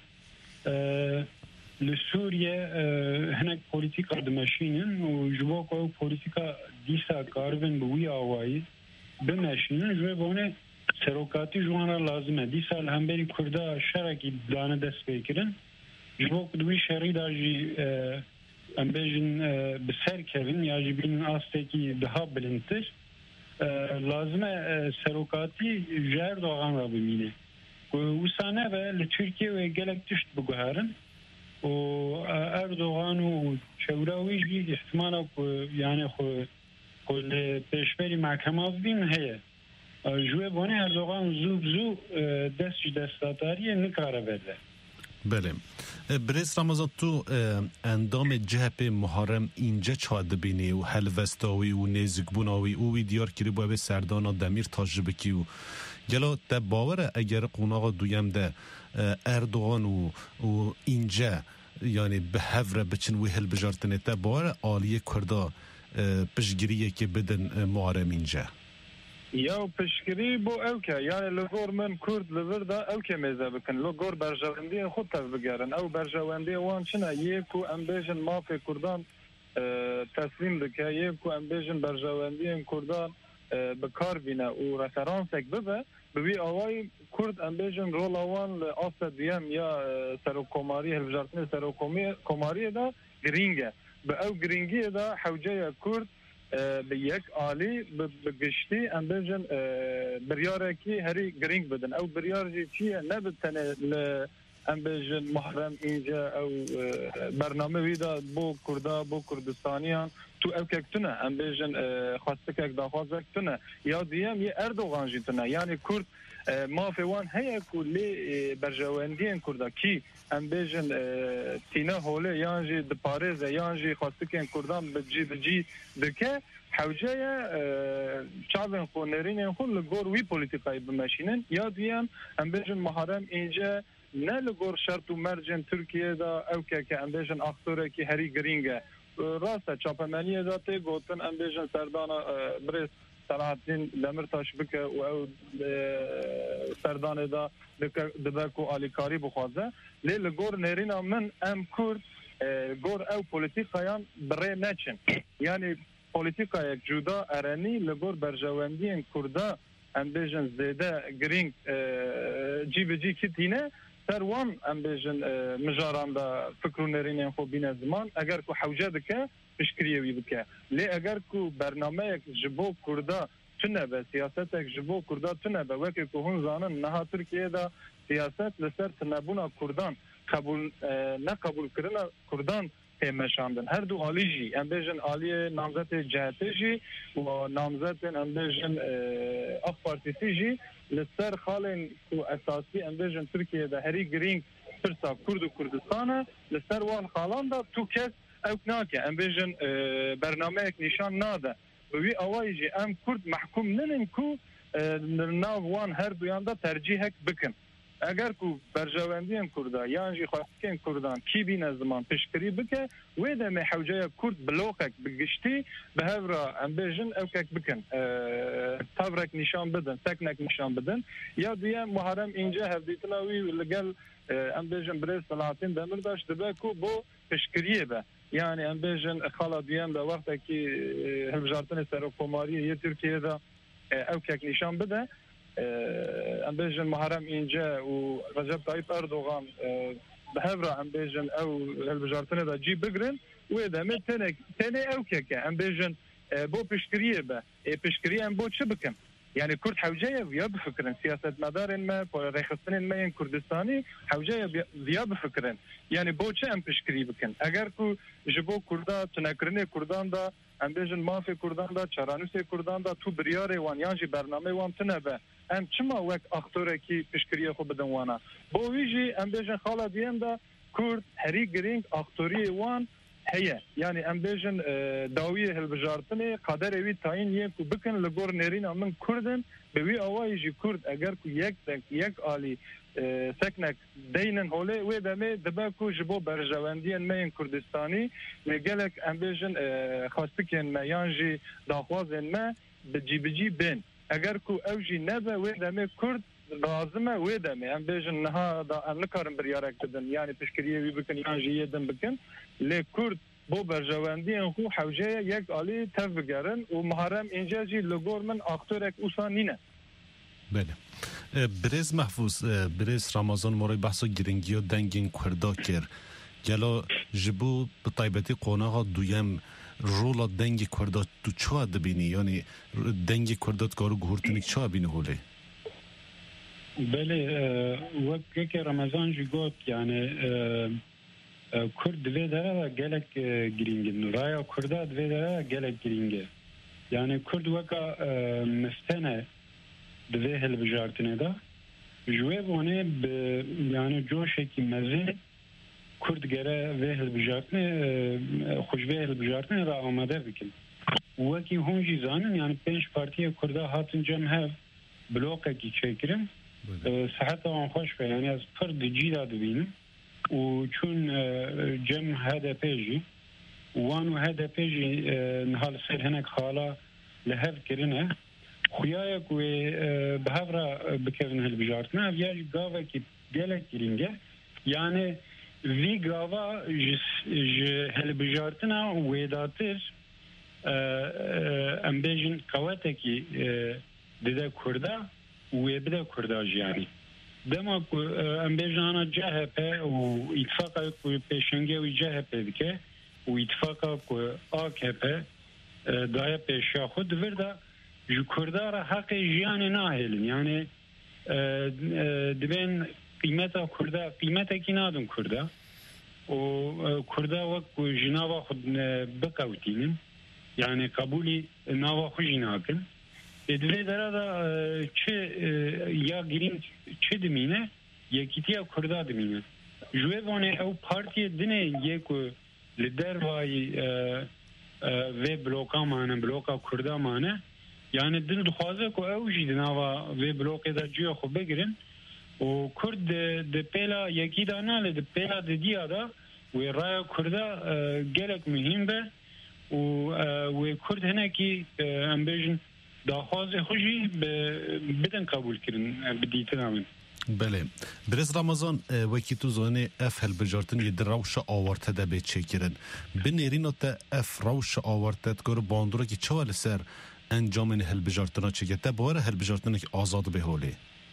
لسوریه هنک پولیتیکا دمشینن و جواب کو پولیتیکا دیسا کارون بوی آوایی بمشینن جواب بونه سروکاتی جوانا لازمه دیسا الهمبری کرده شرکی دانه دست بکرن جواب دوی شری داجی ام بیجن بسر کردن یا جی بین آسته کی daha بلندتر لازمه سروکاتی جر دوغان را بمینه و سانه و لترکیه و گلک تشت بگوهرن و اردوغان و شوراوی جی احتمالا یعنی خو کل پیشبری محکمه بیم هیه جوه بانه اردوغان زوب زو دست دستاتاریه نکاره بده بله برز رمضان تو اندام جهب محرم اینجا چاده بینی و هلوستاوی و نزگبوناوی او دیار کری باید سردانا دمیر تاجبه کی و گلا ده باوره اگر قوناغا دویم ده اردوغان و, و اینجا یعنی به هفره بچن وی هل بجارتنه تا بار آلیه کردا پشگریه که بدن معارمین جا یا پشگری بو اوکه یعنی لگور من کرد لور دا اوکه میزه بکن لگور برجواندی خود تف بگرن او برجواندی وان چنه یکو امبیجن مافی کردان تسلیم بکه یکو امبیجن برجواندی کردان بکار بینه و رفرانسک ببه بوی آوای کرد امبیجن رول آوان آستا دیم یا سروکوماری هلوجارتنی سروکوماری دا گرینگه به او گرینگی دا حوجه کرد به یک آلی بگشتی امبیجن بریاره کی هری گرینگ بدن او بریار جی چیه نبتنه امبیجن محرم اینجا او برنامه ویدا بو کردا بو کردستانیان تو او ککتونه امبیجن خواسته کک داخواست کتونه یا دیم یه اردوغان جیتونه یعنی کرد ما فوان هيا كل برجواندين كردا كي امبيجن تينا هوله يانجي د باريز يانجي خاصكن كردان بجي بجي دكه حوجه شعبن خونرين خون لغور وي بوليتيكاي بماشينن يا ديام امبيجن محرم انجا نه لغور شرط و مرجن ترکیه دا او که که امبیجن اختوره که هری گرینگه راسته چاپمنیه دا تی گوتن امبیجن سردان برس سلاحدین دمرتاش بکه و او سردان دا دبکو آلیکاری بخوازه لی لگور نیرینا من ام کرد گور او پولیتیکایان بره نچن یعنی پولیتیکا یک جدا ارانی لگور برجواندین کرده امبیجن زیده گرینگ جی به جی کتینه سر وان امبیجن مجاران دا فکرو نرینین خو بین زمان اگر کو حوجه دکه مشکریه وی بکه لی اگر کو برنامه یک جبو کرده تنه به سیاست یک جبو کرده تنه به وکی که هون زانن نها ترکیه دا سیاست لسر تنبون کردان قبول نه قبول کردن کردان مشاندن هر دو آلی جی امبیجن آلی نامزد جهتی جی و نامزد امبیجن اخ پارتیسی جی لسر خالن کو اساسی امبیجن ترکیه ده هری گرینگ پرسا کرد و کردستانه لسر وان خالان دا تو کس اوکناکه امبیجن برنامه یک نشان ناده وی آوائی جی ام کرد محکوم ننن کو ناو وان هر دویان دا ترجیحک بکن اگر کو برجواندین کردا یانجی خواستکن کردان کی بین زمان پشکری بکه و دم حوجه کرد بلوکک بگشتی به هورا امبیجن اوکک بکن تابرک نشان بدن تکنک نشان بدن یا دیگه محرم اینجا هفدیتناوی لگل امبیجن برای صلاحاتین دمرداش دبه کو بو پشکریه به یعنی امبیجن خالا دیم به وقتی که هلبجارتن سروکوماری یه ترکیه دا اوکک نشان بده امبیجن محرم اینجا و رجب طایب اردوغان به هفرا امبیجن او هلبجارتنه دا جی بگرن و دمه تنه تنه او که که امبیجن بو پشکریه به پشکریه ام بو چه بکن یعنی کرد حوجه ویا بفکرن سیاست مدارن ما ریخستن ما این کردستانی حوجه ویا بفکرن یعنی بو چه ام پشکری بکن اگر کو جبو کردا تنکرنه کردان دا امبیجن مافی کردان دا چرانوس کردان دا تو بریاره وان یانجی برنامه وان تنبه ام چما وک اختوره کی پشکریه خو بدن وانا بو ویجی امبیجن خالا دیم دا کرد هری گرینگ اختوری وان هيا يعني امبيجن داويه هالبجارتني قدر وي تاين يكو بكن لغور نيرين من كردن بوي اوايجي كرد اگر كو يك يك الي سكنك دينن هوله و دمه دبكو جبو برجواندين مين كردستاني لگلك امبيجن خاصكن ما يانجي داخوازن ما بجي بجي بين اگر كو اوجي نبه و دمه كرد لازمه و دمه امبيجن نها دا نكارن بريارك دن يعني تشكريه وي بكن يانجي يدن بكن لی کرد بو برجواندی خو حوجه یک آلی تف بگرن و محرم اینجا جی لگور من اختورک اوسان نینه. بله. برز محفوظ برز رمضان موری بحثا گرنگی و دنگین کردا کر گلا جبو به طایبتی قوناغا دویم رولا دنگی کردا تو چه دبینی یعنی دنگی کردات کارو گهورتنیک چه بینی هوله؟ بله وقتی که رمضان جی گفت یعنی کرد دوی داره گلک گرینگه رایا کرده دوی داره گلک گرینگه یعنی کرد وکا مستنه دوی هل بجارتنه دا جوه بانه یعنی جوشه که مزه کرد گره وی هل بجارتنه خوشبه هل بجارتنه را آماده بکن وکی هونجی زانن یعنی پنج پارتی کرده هاتن جمع هف بلوکه کی چکرم صحت آن خوش به یعنی از پرد جی دا دوینم و چون جم هدفی وانو هدفی نهال سر هنگ خالا لهف کرنه خویای کوی به هفرا بکردن هل بجارتنا ویاج گاوا کی گله کرینگه یعنی وی گاوا ج هل بجارتنا ویداتر ام بیجن قواته کی دده کرده و بده کرده جیانی دما کو ام بیجانا جهپه و اتفاق کو پیشنگی و جهپه بکه و اتفاق کو آکپه دای پیشا خود ورده جو کرده را حق جیان ناهلن یعنی دبین قیمتا کرده قیمتا کی نادن کرده و کرده وقت جناوا خود بقوتینن yani kabulü nava xujinakin edve derada çe ya girin çe demine yekitiya kurda demine juvevane ev partiye dine yeku lider vay ve bloka mane bloka kurda mane yani din duhaze ko ev jid nava ve bloka da ciyo xo begirin o kurd de pela yekida nale de pela de diada ve raya kurda gerek mühim be و و کرد هنه کی ام بیجن داخواز خوشی بدن قبول کردن بدیتن آمین بله برز رمضان وکی تو زانه اف هل بجارتن ید روش آورته ده به چه کرن بنیرین تا اف روش آورته تکر باندورا که چوال سر انجامن هل بجارتنا چه گته باره هل بجارتنا که آزاد به حاله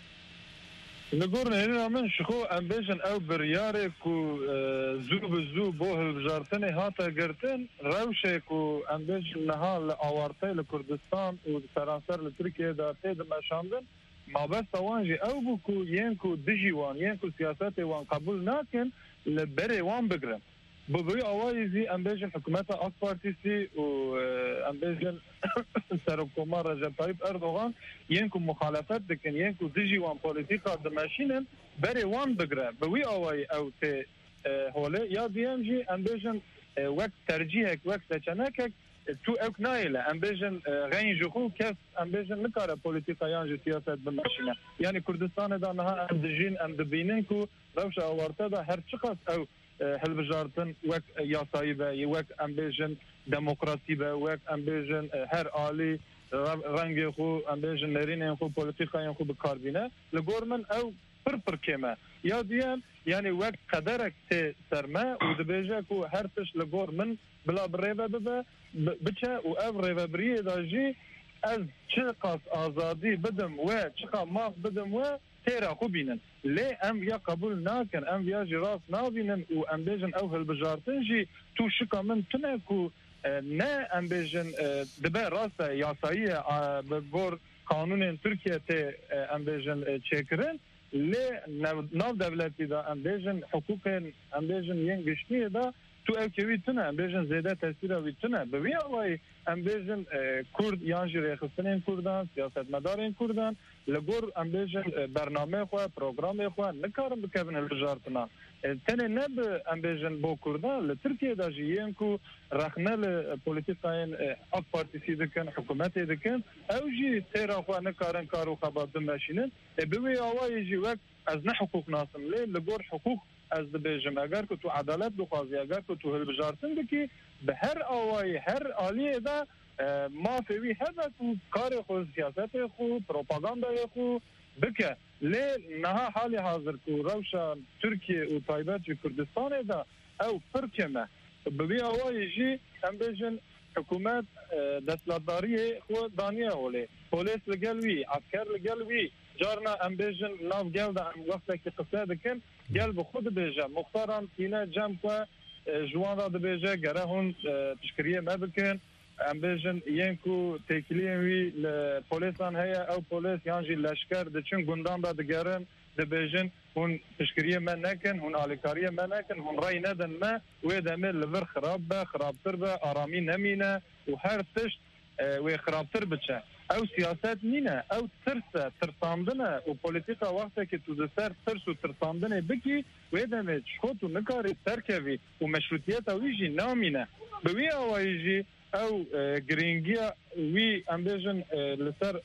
نقول هنا من شخو امبيشن او برياري كو زو بزو بو هالبجارتني هاتا قرتن روشي كو امبيشن نهال اوارتي لكردستان و فرنسر لتركيا دا تيد مشاندن ما بس وانجي او بكو ينكو دجي وان ينكو سياساتي وان قبول ناكن لبري وان بقرن ببوي اوائزي امبيشن حكومتا اك بارتيسي و امبيشن سرکوما رجب طيب اردوغان ينكو مخالفات دكن ينكو دجي وان بوليتيكا دماشينن بري وان بقرا بوي اوائي او تي هولي يا دي ام جي امبيشن وقت ترجيهك وقت تشنكك تو اوك نايله امبيشن غين جوخو كيف امبيشن نكاره بوليتيكا يانجي سياسات دماشينه يعني كردستان دا نها ام دجين ام دبيننكو روش اورتا دا هر چقص او هلبجارتن وك ياسايبه وك امبيشن ديمقراطي به وك امبيشن هر عالي رنگ خو امبيشن نرين خو بوليتيكا خو بكاربينه لغورمن او بربر كما يا ديان يعني وك قدرك سرما ودبيجا كو هرتش لغورمن بلا بريبه ببا بچا و اف ريبه بري داجي از چقاس ازادي بدم و چقا ما بدم و تيرا خو بينن ليه ام يا قبول ناكن ام يا جراس نابينن و ام بيجن او هالبجارتنجي تو شكا من تنكو نا ام بيجن دبا راسا ياسايي بغور قانون تركيا تي ام بيجن تشيكرن ليه ناف دولتي دا ام بيجن حقوق ام بيجن ينگشتي دا تو اوكي تنا ام بيجن زياده تاثير ويتنا بوي اواي ام بيجن كرد يانجي ريخستن كردان سياست مدارين كردان لغور ام بيجن برنامه خو برنامه خو نكارم بكبن البجارتنا تاني نب ام بيجن بو كردان لتركيا دا جينكو رخنل بوليتيكاين اك بارتيسي دكن حكومات دكن او جي تيرا خو نكارن كارو خباب ماشينن بوي اواي يجي وقت از حقوق ناسم ليه لغور حقوق از دبیجم اگر که تو عدالت بخوازی اگر که تو هل بجارتن بکی به هر آوائی هر آلیه دا ما فیوی هده تو کار خو سیاست خو پروپاگاندای خو بکه لی نها حالی حاضر که روشا ترکیه و تایبت و کردستان دا او پرکمه ببی آوائی جی هم بیجن حکومت دستلاتداری خو دانیه هولی پولیس لگلوی عسکر لگلوی جارنا ام بیجن ناف گل دا ام وقتا که قصه دکن گل بخود بیجن مختاران تینه جمع که جوان را دبیجه گره هون تشکریه مبکن ام بیجن ینکو تکلیه وی پولیسان هیا او پولیس یانجی لشکر دچن گندان دا دگرن دبیجن هون تشکریه من نکن هون آلیکاریه من نکن هون رای ندن ما وی دمه لور خراب به خرابتر به آرامی نمینه و هر تشت وی خرابتر بچه او سیاست نینه او ترسه ترساندنه و پولیتیکا وقتی که تو دسر ترس و ترساندنه بکی وی دمه چخوتو نکاری سرکوی و مشروطیت ویجی نامینه بوی آوائیجی او گرینگیا وی ام بیجن لسر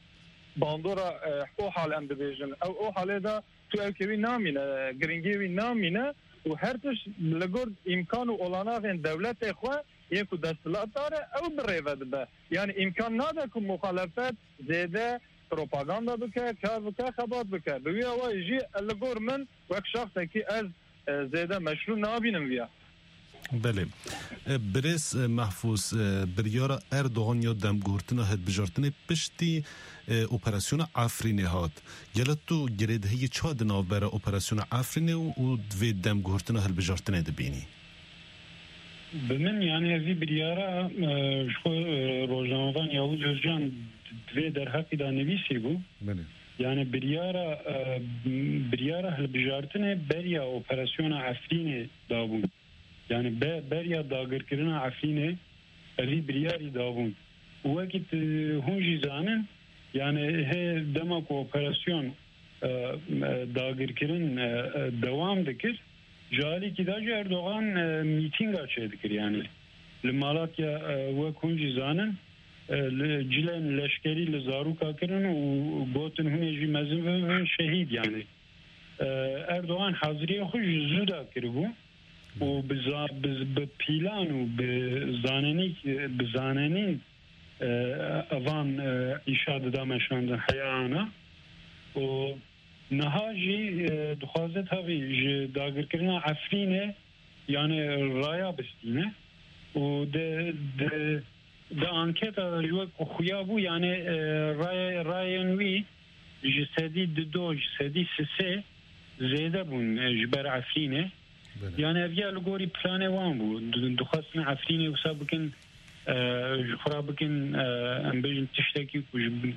باندورا او حال ام بیجن او او حاله دا تو او که وی نامینه گرینگی وی نامینه و هر تش لگور امکان و اولاناغین دولت خواه یکو دستلات داره او بریوه ده یعنی امکان ناده که مخالفت زیده پروپاگاندا بکه کار بکه خبات بکه بوی اوای جی لگور من وک شخصه که از زیده مشروع نابینم ویا. بله برس محفوظ بریارا اردوغان یا دمگورتنا هد بجارتنه پشتی اپراسیون عفرینه هات گلت تو گرید هی چا دناو برا اپراسیون عفرینه و دوی دمگورتنا هل بجارتنه دبینی بمن يعني هذه بريارة شو روجانوان ياو جرجان دوی در حقی دا نویسی بو يعني بريارة بريارة هل بجارتنه بريا اپراسیون عفرینه دابون يعني بريا داگر کرنا عفرینه هذه برياري دابون وقت هونجي زانن يعني هي دمك اپراسیون داگر کرن دوام دکر جالی کی داجی اردوغان میتینگ آچه دکر يعني لمالاتیا وکونجی زانن جلن لشکری لزاروکا کرن و بوتن هنجی مزن شهید يعني اردوغان حاضری خوش زودا کربو و بپیلان و بزاننی بزاننی اوان ایشاد دامشاندن حیانا و نهاجی دخوازت هاوی داگر کرنا عفرینه یعنی رایا بستینه و ده ده ده انکتا جوک خویابو یعنی رای راینوی جسدی دو جسدی سه زیده بون جبر عفرینه يعني أبيع لقوري بلانه وان بو دخلنا عفريني وساب بكن جفرا بكن أم بيجن تشتكي وجب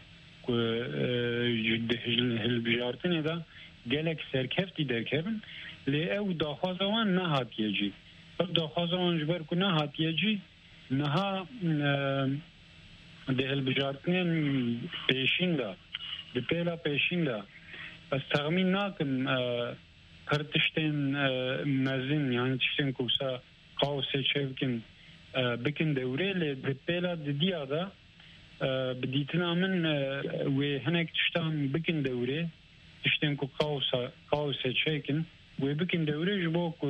جد هل بجارتين هذا جالك سركفتي دركبن لأو داخازة وان نهات يجي أو داخازة وان جبر كنا هات يجي نها ده هل بجارتين بيشين دا بيلا بيشين دا بس تغمين ناكم هرتشتين مازن يعني تشتين كوسا قاوسة شبكن بكن دوري لبيلا دديا دا بديتنا من وهناك تشتان بكن دوري تشتين كو قاوسة قاوسة شبكن وبكن دوري جبوك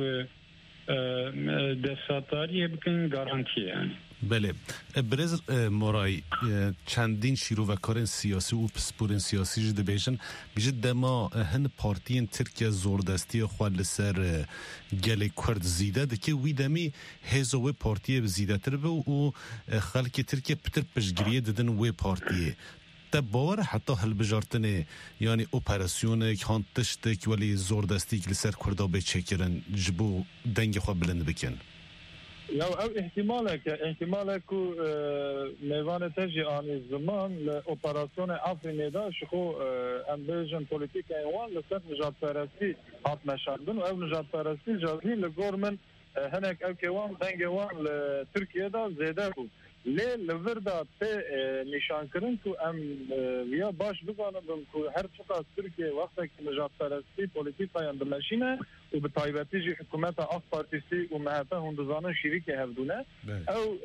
دستاتاري بكن غارانتي يعني بله برز مرای چندین شیرو و کارن سیاسی و پسپورن سیاسی جده بیشن بیشت دما هن پارتین ترکیه زوردستی خوال سر گل کرد زیده ده که وی دمی هزو و پارتیه زیده تر به و خلک ترکیه پتر پشگریه ددن و پارتیه تا باور حتی هل بجارتنه یعنی اپراسیون که هان تشتک ولی زوردستی که لسر کرده به چکرن جبو دنگ خواه بلند بکن یا او احتمالك احتمالك میوان تجی آن زمان لأپراسیون عفرینه دا شخو امبیجن پولیتیک ایوان لسر نجات پرستی هات نشاندن و او نجات پرستی جازی لگور من هنک او کیوان دنگ وان لترکیه دا زیده بود لی لوردا تی نشان کرن که ام ویا باش بگانم که هر چقدر ترکیه وقتی که نجات پرستی پولیتیک ایان دمشینه و به طایبتی جی حکومت آخ پارتیستی و مهتا هندزانه شریک هفدونه او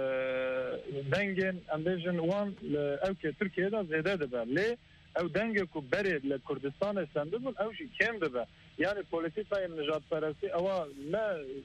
دنگن امبیجن وان او که ترکیه دا زیده دبر لی او دنگ که بری لکردستان سنده بون او جی کم دبر یعنی پولیتیک ایان نجات پرستی اوا نه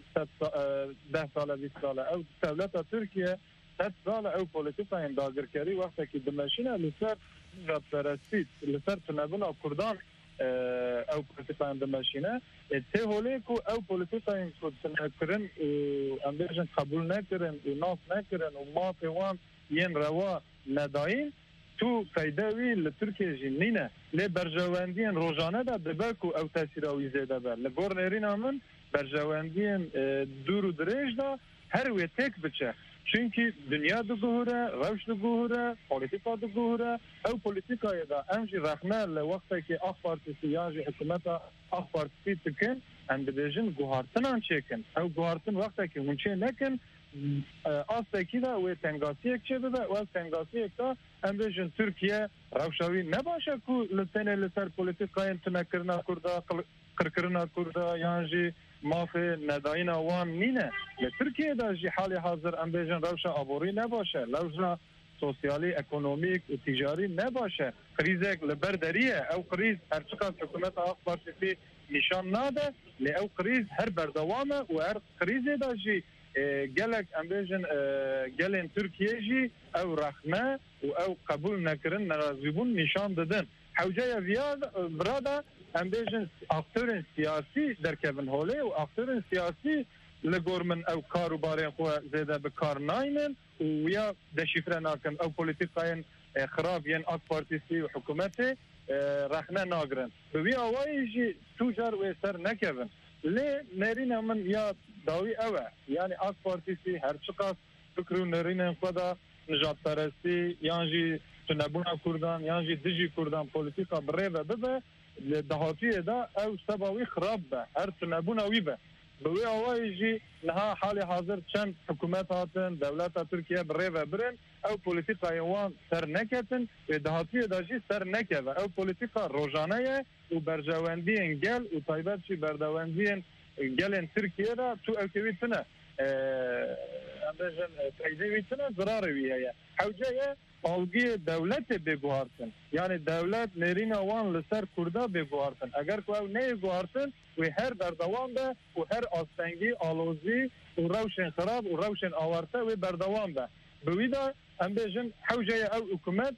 ده ساله بیست ساله او دولت ترکیه ست سال او پولیتیکا داگرکاری وقتی که دمشینه لسر نجات پرستی لسر تنبون کردان او پولیتیکا دمشینه تی هولی که او پولیتیکا تنکرن امبیجن قبول نکرن و ناف نکرن و ما پیوان ین روا نداین تو فایدهوی لترکیه جنینه لی برجواندین روزانه دا دبکو او تاثیراوی زیده بر لگورنرین همون برجواندین دور و دریج دا هر وی تک بچه çünkü dünya da guhura, revş da guhura, politika da guhura. Ev politikaya da emji rahmelle vaktaki AK Partisi yaji hükümeta AK Partisi tıkın em dibêjin guhartinan çêkin. Ew guhartin vaktaki hûn çê nekin astekî da wê tengasiyek çê bibe wê tengasiyek da em bêjin Türkiye rewşa ne başa ku li tenê li ser politikayên tunekirina Kurda, qirkirina Kurda yan jî mafê nedayîna wan nîne. Li Tirkiyeyê de jî halê hazir em bêjin rewşa aborî ne başe. Rewşa سوسیالی اکونومیک و تجاری نباشه کریزک لبردریه او کریز هر چقدر حکومت آق پارتیسی نشان ناده لی او کریز هر بردوامه و هر کریزی داشی گلک امبیجن گلین ترکیه جی او رخنه و او قبول نکرن نرازیبون نشان دادن حوجه ویاد برادا امبیجن اکتورن سیاسی در کبن هوله و اکتورن سیاسی لگورمن او کاروبارین خو زیده بکار ناینن و یا دشیفره ناکن او پولیتیقاین خراب ین اک پارتیسی و حکومتی رخنه ناگرن بوی آوائی جی توجار و سر نکبن لی نرین من یا داوی اوه یعنی اک پارتیسی هر چقدر فکر و نرین خدا نجات پرستی یانجی تنبونا کردان یانجی دجی کردان پولیتیقا بریبه ببه دهاتیه دا او سباوی خراب به هر تنبونا وی به بوی آوائی جی نها حال حاضر چند حکومت هاتن دولت ترکیه بریبه برن او پولیتیقا یوان سر نکتن و دهاتیه دا جی سر نکوه او پولیتیقا روزانه و برجواندین گل و طایبت چی بردواندین گلین ترکیه دا تو اوکوی تنه امبیجن تایدوی تنه ضراره هیا حوجه آلگی دولت بگوهارتن یعنی دولت نرین وان لسر کرده بگوهارتن اگر که او نگوهارتن و هر بردوام به و هر آستنگی آلوزی و روشن خراب و روشن آورته و بردوام به بویدا امبیجن حوجه او حکومت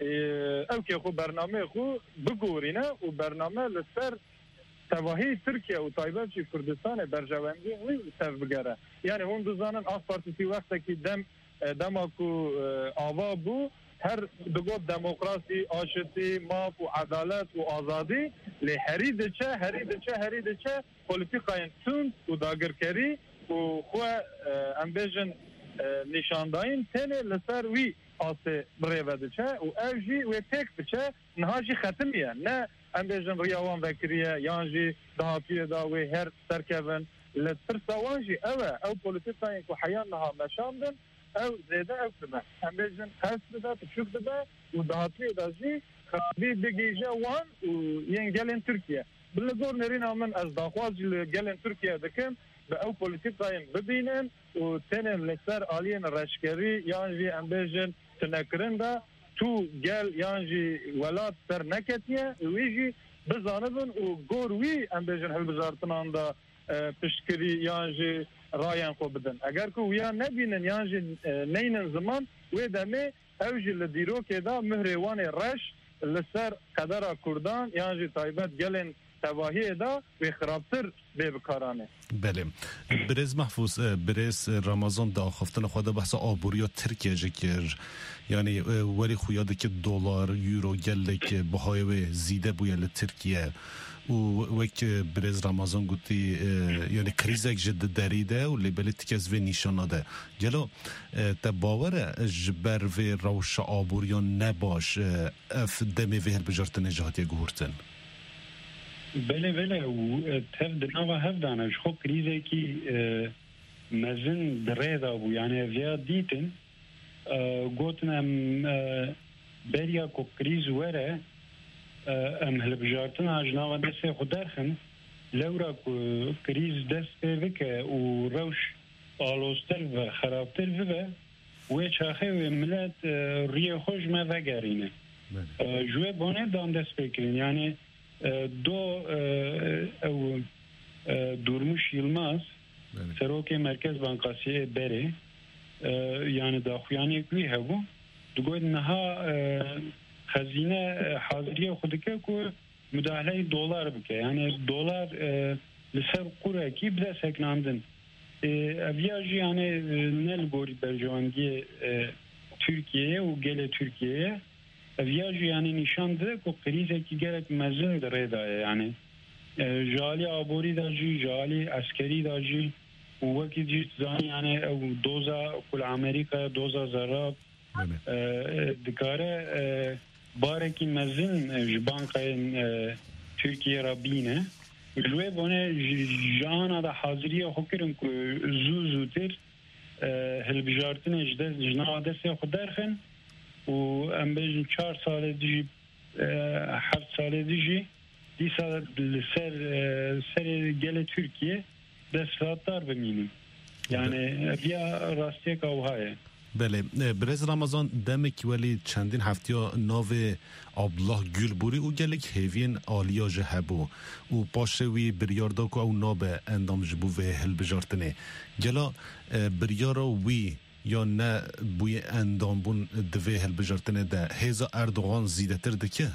او که خو برنامه خو بگورینه و برنامه لسر تواهی ترکیه و طایبه چی کردستان برجواندی وی سف بگره یعنی هم دوزانن آف پارتیسی وقتا که دم دماکو آوا بو هر دگو دموکراسی آشتی ماف و عدالت و آزادی لی هریده چه هریده چه هریده چه پولیتیقاین تون و داگرکری و خواه امبیجن نشانداین تینه لسر وی آسه بریوه ده چه و او جی وی تک بچه نها جی ختمیه نه امبیجن ریاوان وکریه یانجی دهاتیه دا وی هر سرکبن لترساوان جی اوه او پولیتیقاین که حیان نها مشاندن او زیده او کده امبیجن خست بده تشوک بده و دهاتیه دا جی خرابی بگیجه وان و ین گلین ترکیه بلگور نرین آمن از داخواز گلین ترکیه دکن به او پولیتیقاین ببینن و تنین لسر آلین رشکری یانجی امبیجن تنکرن دا تو گل یانجی ولاد سر نکتیه ویجی بزانبن و گور وی امبیجن هل بزارتنان دا پشکری یانجی راین خو بدن اگر که ویا نبینن یانجی نینن زمان وی دمه اوجی لدیرو که دا مهروان رش لسر قدر کردان یانجی تایبت گلن تواهی دا و خرابتر به بکارانه بله برز محفوظ برز رمضان دا خفتن خواده بحث آبوریا ترکیه جکر یعنی ولی خویاده که دلار یورو گله که بهای زیده بویل ترکیه و وک برز رمضان گوتی یعنی کریزک جد دریده و لیبلیت که از وی نشاناده گلو تا باور جبر وی روش آبوریا نباش اف دمی وی هر بجارت نجاتی گورتن بله بله و تف دنوا هفدانش خو کریزه کی مزن دريدا بو يعني فيا ديتن قوتنا بريا كو كريز ورا ام هلبجارتنا جناوا دسي خدرخن لورا كو كريز دس بك وروش آلوستر و خرابتر و و چاخه و ملت ریه خوش ما وگرینه جوه بانه دان دست بکرین یعنی دو او دورموش یلماز سروک مرکز بانکاسی بره یعنی داخویانی اکوی هبو دو نها خزینه حاضریه خودکه که مداخله دولار بکه یعنی دولار لسر قوره کی بده سکناندن اویاجی یعنی نل گوری برجواندی ترکیه و گل ترکیه اویاجی یعنی نشان ده که قریزه کی گرک مزن داره دایه یعنی جالی آبوری داجی جالی عسکری داجی و وکی جیت زانی یعنی دوزا کل امریکا دوزا زراب دکاره بارکی مزن جبانکای ترکیه را بینه جوه بانه جانا دا حاضریه خوکرم که زو زوتر هلبجارتن اجده جنا دست خود درخن و ام بیجن چار سال دیجی هفت سال دیجی دی سال سر سر گل ترکیه دست راتدار بمینیم یعنی بیا راستیه که اوهایه بله برز رمضان دمک ولی چندین هفتیا ناو عبدالله گل بوری او گلک هیوین آلیا جهبو او پاشوی بریاردا کو او ناب اندام جبو و هل بجارتنه گلا بریارا وی یا نه بوی اندام بون دوی هل بجارتنه ده هیزا اردوغان زیده تر دکه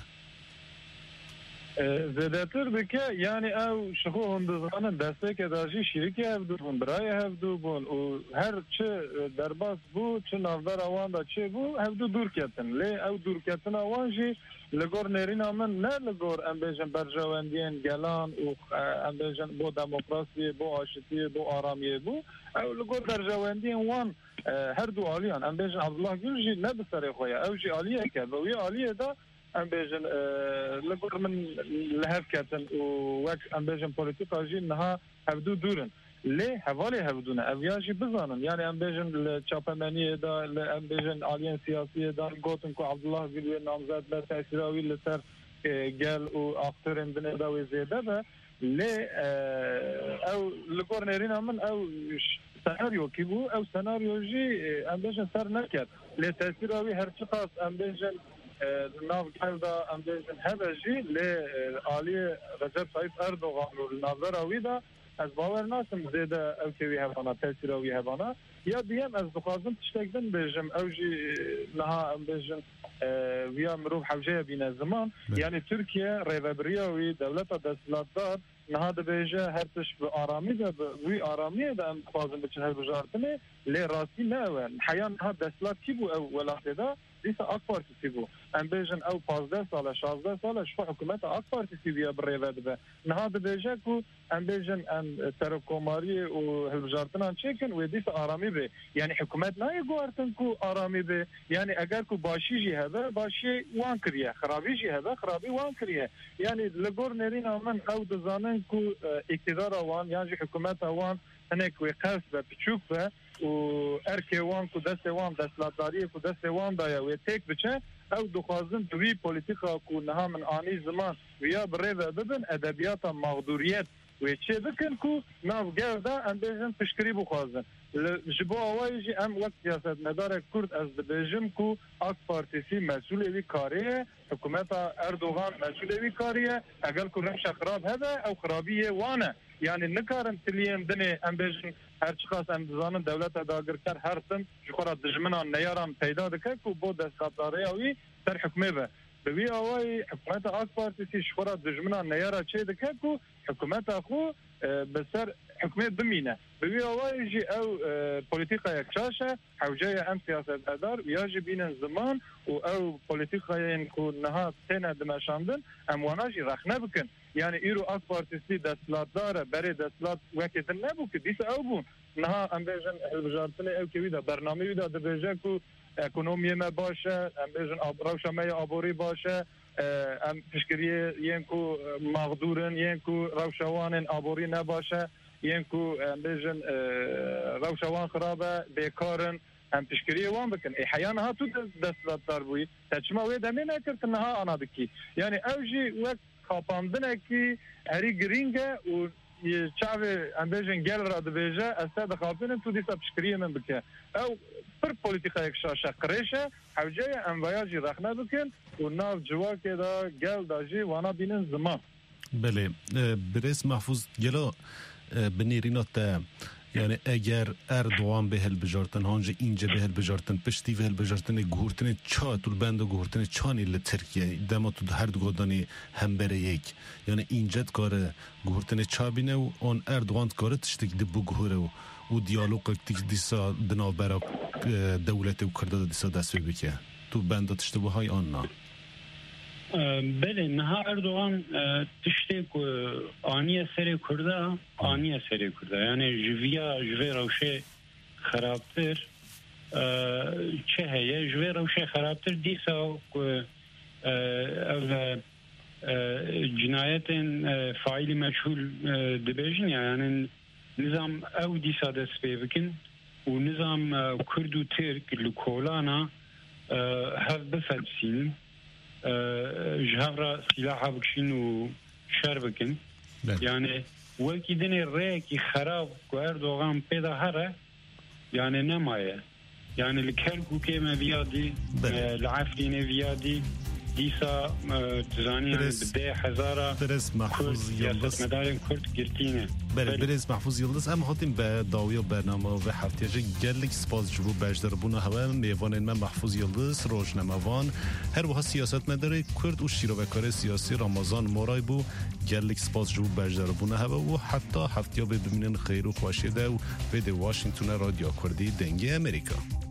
زیادتر بکه یعنی او شخو هندوزانه دسته که داشی شریکی هفدو بون برای هفدو بون و هر چه درباس بو چه نافدار آوان دا چه بو هفدو دور کتن لی او دور کتن آوان جی لگور نرین آمن نه لگور ام بیجن برجواندین گلان و ام بیجن بو دموکراسی بو آشتی بو آرامی بو او لگور برجواندین وان هر دو آلیان ام بیجن عبدالله گل جی نه بسر خویا او جی آلیه که و وی آلیه دا ام بیجن لگور من لحف کتن و وک ام بیجن پولیتیکا جی نها هفدو دورن لی حوالی هفدونه اویاجی بزانن یعنی ام بیجن چاپمنی دا ام بیجن آلیان سیاسی دا گوتن کو عبدالله گلوی نامزد به تأثیراوی لسر گل و آفترین دنه دا وی زیده با لی او لگور نرین من او سناریو کی بو او سناریو جی ام بیجن سر نکرد لی تأثیراوی هرچی خاص ام بیجن ناف گلدا ام بیجن هبه جی لی آلی رجب طیب اردوغان و نافذراوی دا از باور ناسم زیده او که وی هبانا تأثیر وی هبانا یا دیم از بخوازم تشتکدن بیجم او جی نها ام بیجم ویا مروب حوجه بین زمان یعنی ترکیه ریوبریا وی دولت دستلات دار نها ده بیجه هر تش به آرامی ده وی آرامی ده ام بخوازم بچه هر بجارتنه لی راستی نه وین حیان نها دستلات کی بو او ولاته ده دیسا آک پارتیسی بو ام بیجن او پازده ساله شازده ساله شو حکومت آک پارتیسی بیا بریوه ده نها ده بیجه کو ام بیجن ام ترکوماری و هلبجارتنان چیکن و دیسا آرامی به یعنی حکومت نای گوارتن کو آرامی به یعنی اگر کو باشی جی هده باشی وان کریه خرابی جی هده خرابی وان کریه یعنی لگور نرین آمن او دزانن کو اقتدار وان یعنی حکومت وان هنک و قصد به پچوک به و ارکه وان کو دست وان دستلاتداری کو دست وان دایا و تک بچه او دخوازن دوی پولیتیکا کو نها من آنی زمان ویا بره ببن ادبیات مغدوریت و چه بکن کو ناف گرده ام بیجن تشکری بخوازن جبو آوائی جی ام وقت سیاست مدار کرد از بیجم کو آک پارتیسی مسئول اوی کاریه حکومت اردوغان مسئول اوی کاریه اگر کو رمش خراب هده او خرابیه وانه یعنی نکارن تلیم دنه ام بیجن هر چخاص ام دزانن دولت داگر کر هر تم جخورا دجمنان نیاران پیدا دکه کو بود دست خطاره اوی سر حکمه به بوی آوائی حکومت آک پارتیسی شخورا دجمنان نیارا چه دکه کو حکومت اخو بسر حکومت بمینه بوی آوائی جی او پولیتیقا یک چاشه حوجه ام سیاست ادار ویاجی بینن زمان و او پولیتیقا این که نها تینه دمشاندن اموانا جی رخنه بکن یعنی ایرو آک پارتیسی دستلات داره بری دستلات وکیدن نبو که دیس او بون نها ام بیجن البجارتنه او که ویده برنامه ویده دبیجه که اکونومی ما باشه ام بیجن روشمه آبوری باشه ام تشکریه ین کو مغدورن ین کو روشوان آبوری نباشه ین کو ام بیجن روشوان خرابه بیکارن ام تشکریه وان بکن ای حیان ها تو دستلات دار بوی تچما وی دمی نکرد نها آنا بکی یعنی اوجی وقت خاپاندنه کی هری گرینگه و چاوه ام بیجن گل را دبیجه استاد خاپینن تو دیسا تشکریه من بکه او پر پولیتیکا یک شاشه قریشه حوجه ام ویاجی رخنه بکن و ناو جواکه دا گل دا جی وانا بینن زمان بله برس محفوظ گلا بنیرینات تا یعنی اگر اردوان به هل بجارتن هانج اینجا به هل بجارتن پشتی به هل بجارتن گورتن چا طول بند گورتن چانی لترکیه دما تو هر دو گادانی هم بره یک یعنی اینجا کار گورتن چا بینه و آن اردوان کار تشتک دبو گوره و و دیالوگ تیک دیسا دنال برا دولت و کرده دیسا دست بکه تو بند تشتبه های آن نه بله نها اردوغان تشتی که آنی سری کرده آنی سری کرده یعنی جویا جوی روشه خرابتر چه هیه جوی روشه خرابتر دیسا که جنایت فاعلی مجهول دبیجن یعنی نظام او دیسا دست بی بکن و نظام کرد و ترک لکولانا هف بفلسین جهر سلاح بکشین و شر بکن یعنی وکی دنی ریکی خراب که اردوغان پیدا هره یعنی نمایه يعني الكركوك ما بيادي العفرين بيادي ديسا تزاني بداية حزارة برز محفوظ يلدز مدارن كرد قرتينه بله برز محفوظ يلدز ام هاتیم به داوی و برنامه و هفتیجه گلک سپاس جبو بجدر بونه هوا میوان من محفوظ یلدز روشنموان هر وها سیاست مداره کرد و شیروکار سیاسی رمضان مورای بو گلک سپاس جبو بجدر بونه هوا و حتی هفتیا به ببینن خیر و خوشیده و به واشنگتن رادیو کردی دنگی امریکا